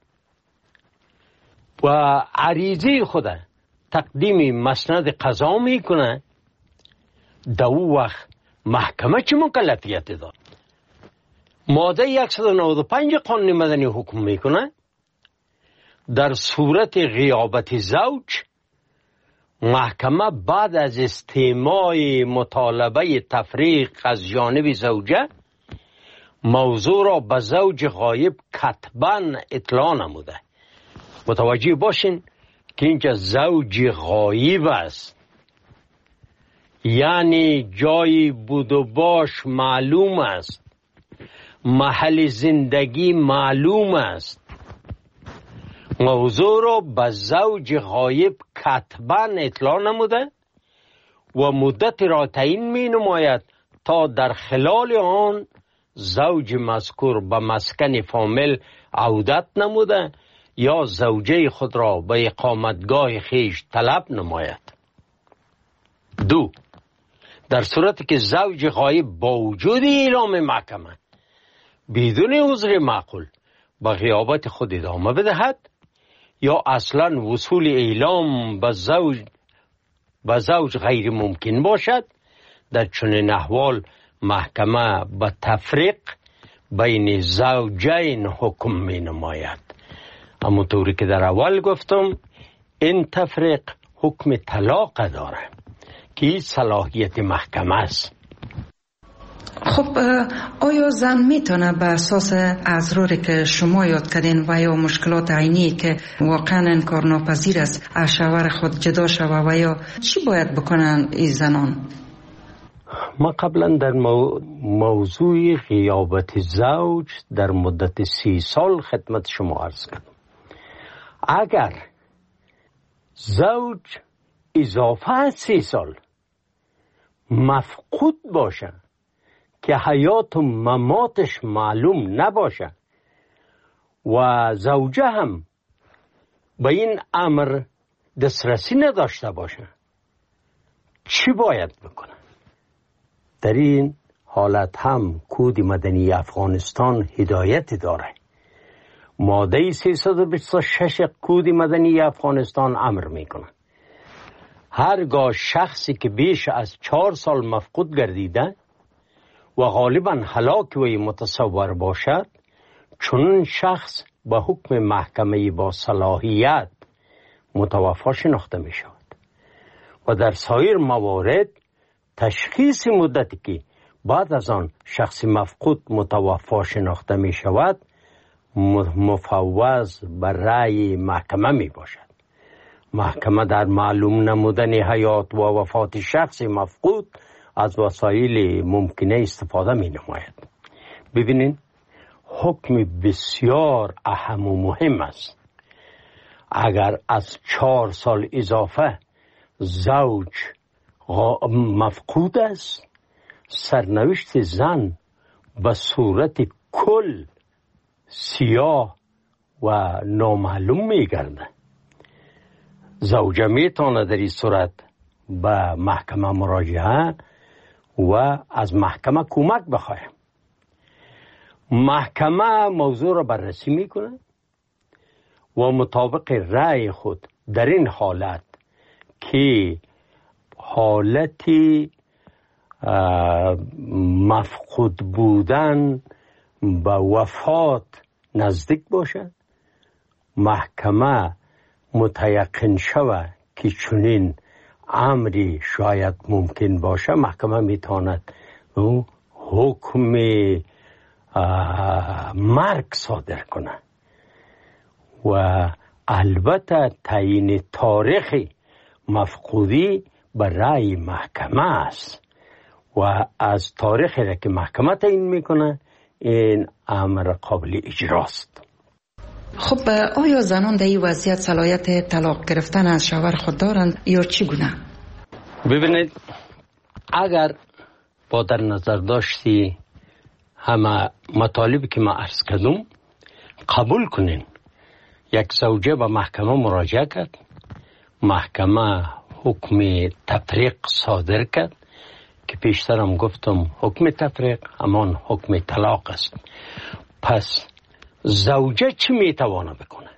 و عریضه خود تقدیم مسند قضا میکنه، در او وقت محکمه چه مکلفیت داد؟ ماده صد و نود و پنج قانون مدنی حکم میکنه در صورت غیابت زوج محکمه بعد از استماع مطالبه تفریق از جانب زوجه موضوع را به زوج غایب کتباً اطلاع نموده. متوجه باشین که اینجا زوج غایب است، یعنی جای بود و باش معلوم است، محل زندگی معلوم است. موضوع را به زوج غایب کتباً اطلاع نموده و مدت را تعیین می نماید تا در خلال آن زوج مذکور به مسکن فامیل عودت نموده یا زوجه خود را به اقامتگاه خیش طلب نماید. دو، در صورتی که زوج غایب با وجود اعلام محکمه بدون عذر معقول به غیابت خود ادامه بدهد یا اصلا وصول اعلام به زوج به زوج غیر ممکن باشد، در چنین احوال محکمه به تفریق بین زوجین حکم می نماید. اما طوری که در اول گفتم این تفریق حکم طلاق داره که این صلاحیت محکمه است. خب آیا زن میتونه بر اساس اضراری که شما یاد کردین و یا مشکلات عینی که واقعا انکارناپذیر است از شوهر خود جدا شوه و یا چی باید بکنن این زنان؟ ما قبلا در مو... موضوع غیابت زوج در مدت سی سال خدمت شما عرض کردم. اگر زوج اضافه از سی سال مفقود باشه که حیات و مماتش معلوم نباشه و زوجه هم به این امر دسترسی نداشته باشه، چی باید بکنه؟ در این حالت هم کود مدنی افغانستان هدایت داره. ماده سیصد و بیست و شش کود مدنی افغانستان امر میکنه هرگاه شخصی که بیش از چهار سال مفقود گردیده و غالبا هلاک وی متصور باشد، چون شخص به حکم محکمه با صلاحیت متوفی شناخته می شود و در سایر موارد تشخیص مدتی که بعد از آن شخص مفقود متوفی شناخته می شود مفوض بر رأی محکمه می باشد. محکمه در معلوم نمودن حیات و وفات شخص مفقود از وسایل ممکنه استفاده می نماید. ببینید حکم بسیار اهم و مهم است. اگر از چهار سال اضافه زوج مفقود است، سرنوشت زن به صورت کل سیاه و نامعلوم می گرده. زوجه می تانه در این صورت به محکمه مراجعه و از محکمه کمک بخواه. محکمه موضوع را بررسی میکنه و مطابق رأی خود در این حالت که حالتی مفقود بودن به وفات نزدیک باشد، محکمه متیقن شود که چنین امری شاید ممکن باشه، محکمه میتواند حکم مرگ صادر کنه و البته تعیین تاریخ مفقودی به رأی محکمه است و از تاریخی را که محکمه تعیین میکنه این امر قابل اجراست. خب آیا زنان در این وضعیت صلاحیت طلاق گرفتن از شوهر خود دارند یا چگونه؟ ببینید، اگر با در نظر داشتی همه مطالبی که ما عرض کردم قبول کنین، یک زوجه به محکمه مراجعه کرد، محکمه حکم تفریق صادر کرد که پیشترم گفتم حکم تفریق همان حکم طلاق است. پس زوجه چی میتوانه بکنه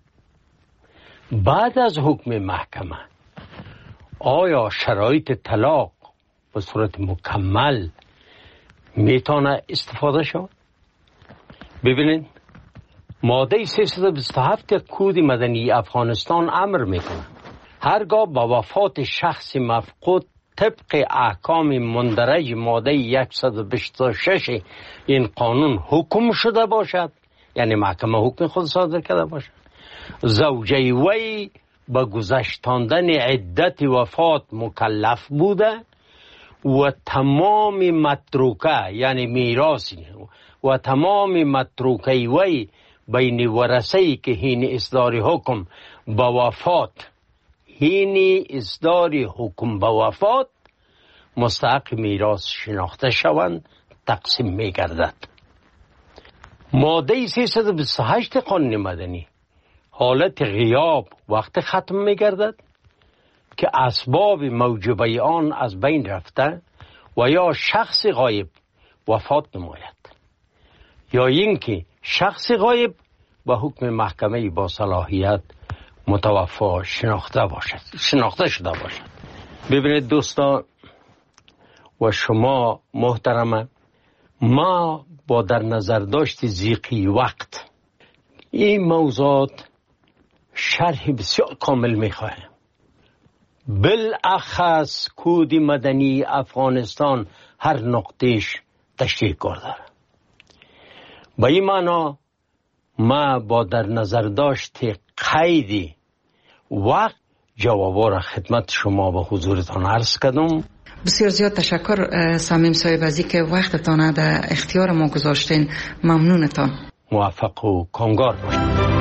بعد از حکم محکمه؟ آیا شرایط طلاق به صورت مکمل میتونه استفاده شد؟ ببینید، ماده سیصد و بیست و هفت کود مدنی افغانستان امر میکنه هرگاه با وفات شخص مفقود طبق احکام مندرج ماده صد و بیست و شش این قانون حکم شده باشد، یعنی محکمه حکم خود صادر کرده باشد، زوجه وی به گذشتاندن عدت وفات مکلف بوده و تمام متروکه یعنی میراثی و تمام متروکه وی بین ورثه‌ای که هین اصدار حکم به وفات هین اصدار حکم به وفات مستحق میراث شناخته شوند تقسیم می گردد. ماده سیصد و بیست و هشت قانون مدنی حالت غیاب وقت ختم می گردد که اسباب موجبه آن از بین رفته و یا شخص غایب وفات نماید یا اینکه شخص غایب به حکم محکمه با صلاحیت متوفا شناخته باشد شناخته شده باشد. ببینید دوستان و شما محترمه، ما با در نظر داشت ضیقی وقت این موضوعات شرح بسیار کامل میخواهیم. بالاخص کود مدنی افغانستان هر نقطهش تشریح کرده. با این معنا ما با در نظر داشت قیدی وقت جوابا را خدمت شما به حضورتان عرض کردم. بسیار زیاد تشکر صمیم صاحب از اینکه وقتتان در اختیار ما گذاشتین. ممنونتان. موفق و کامگار باشید.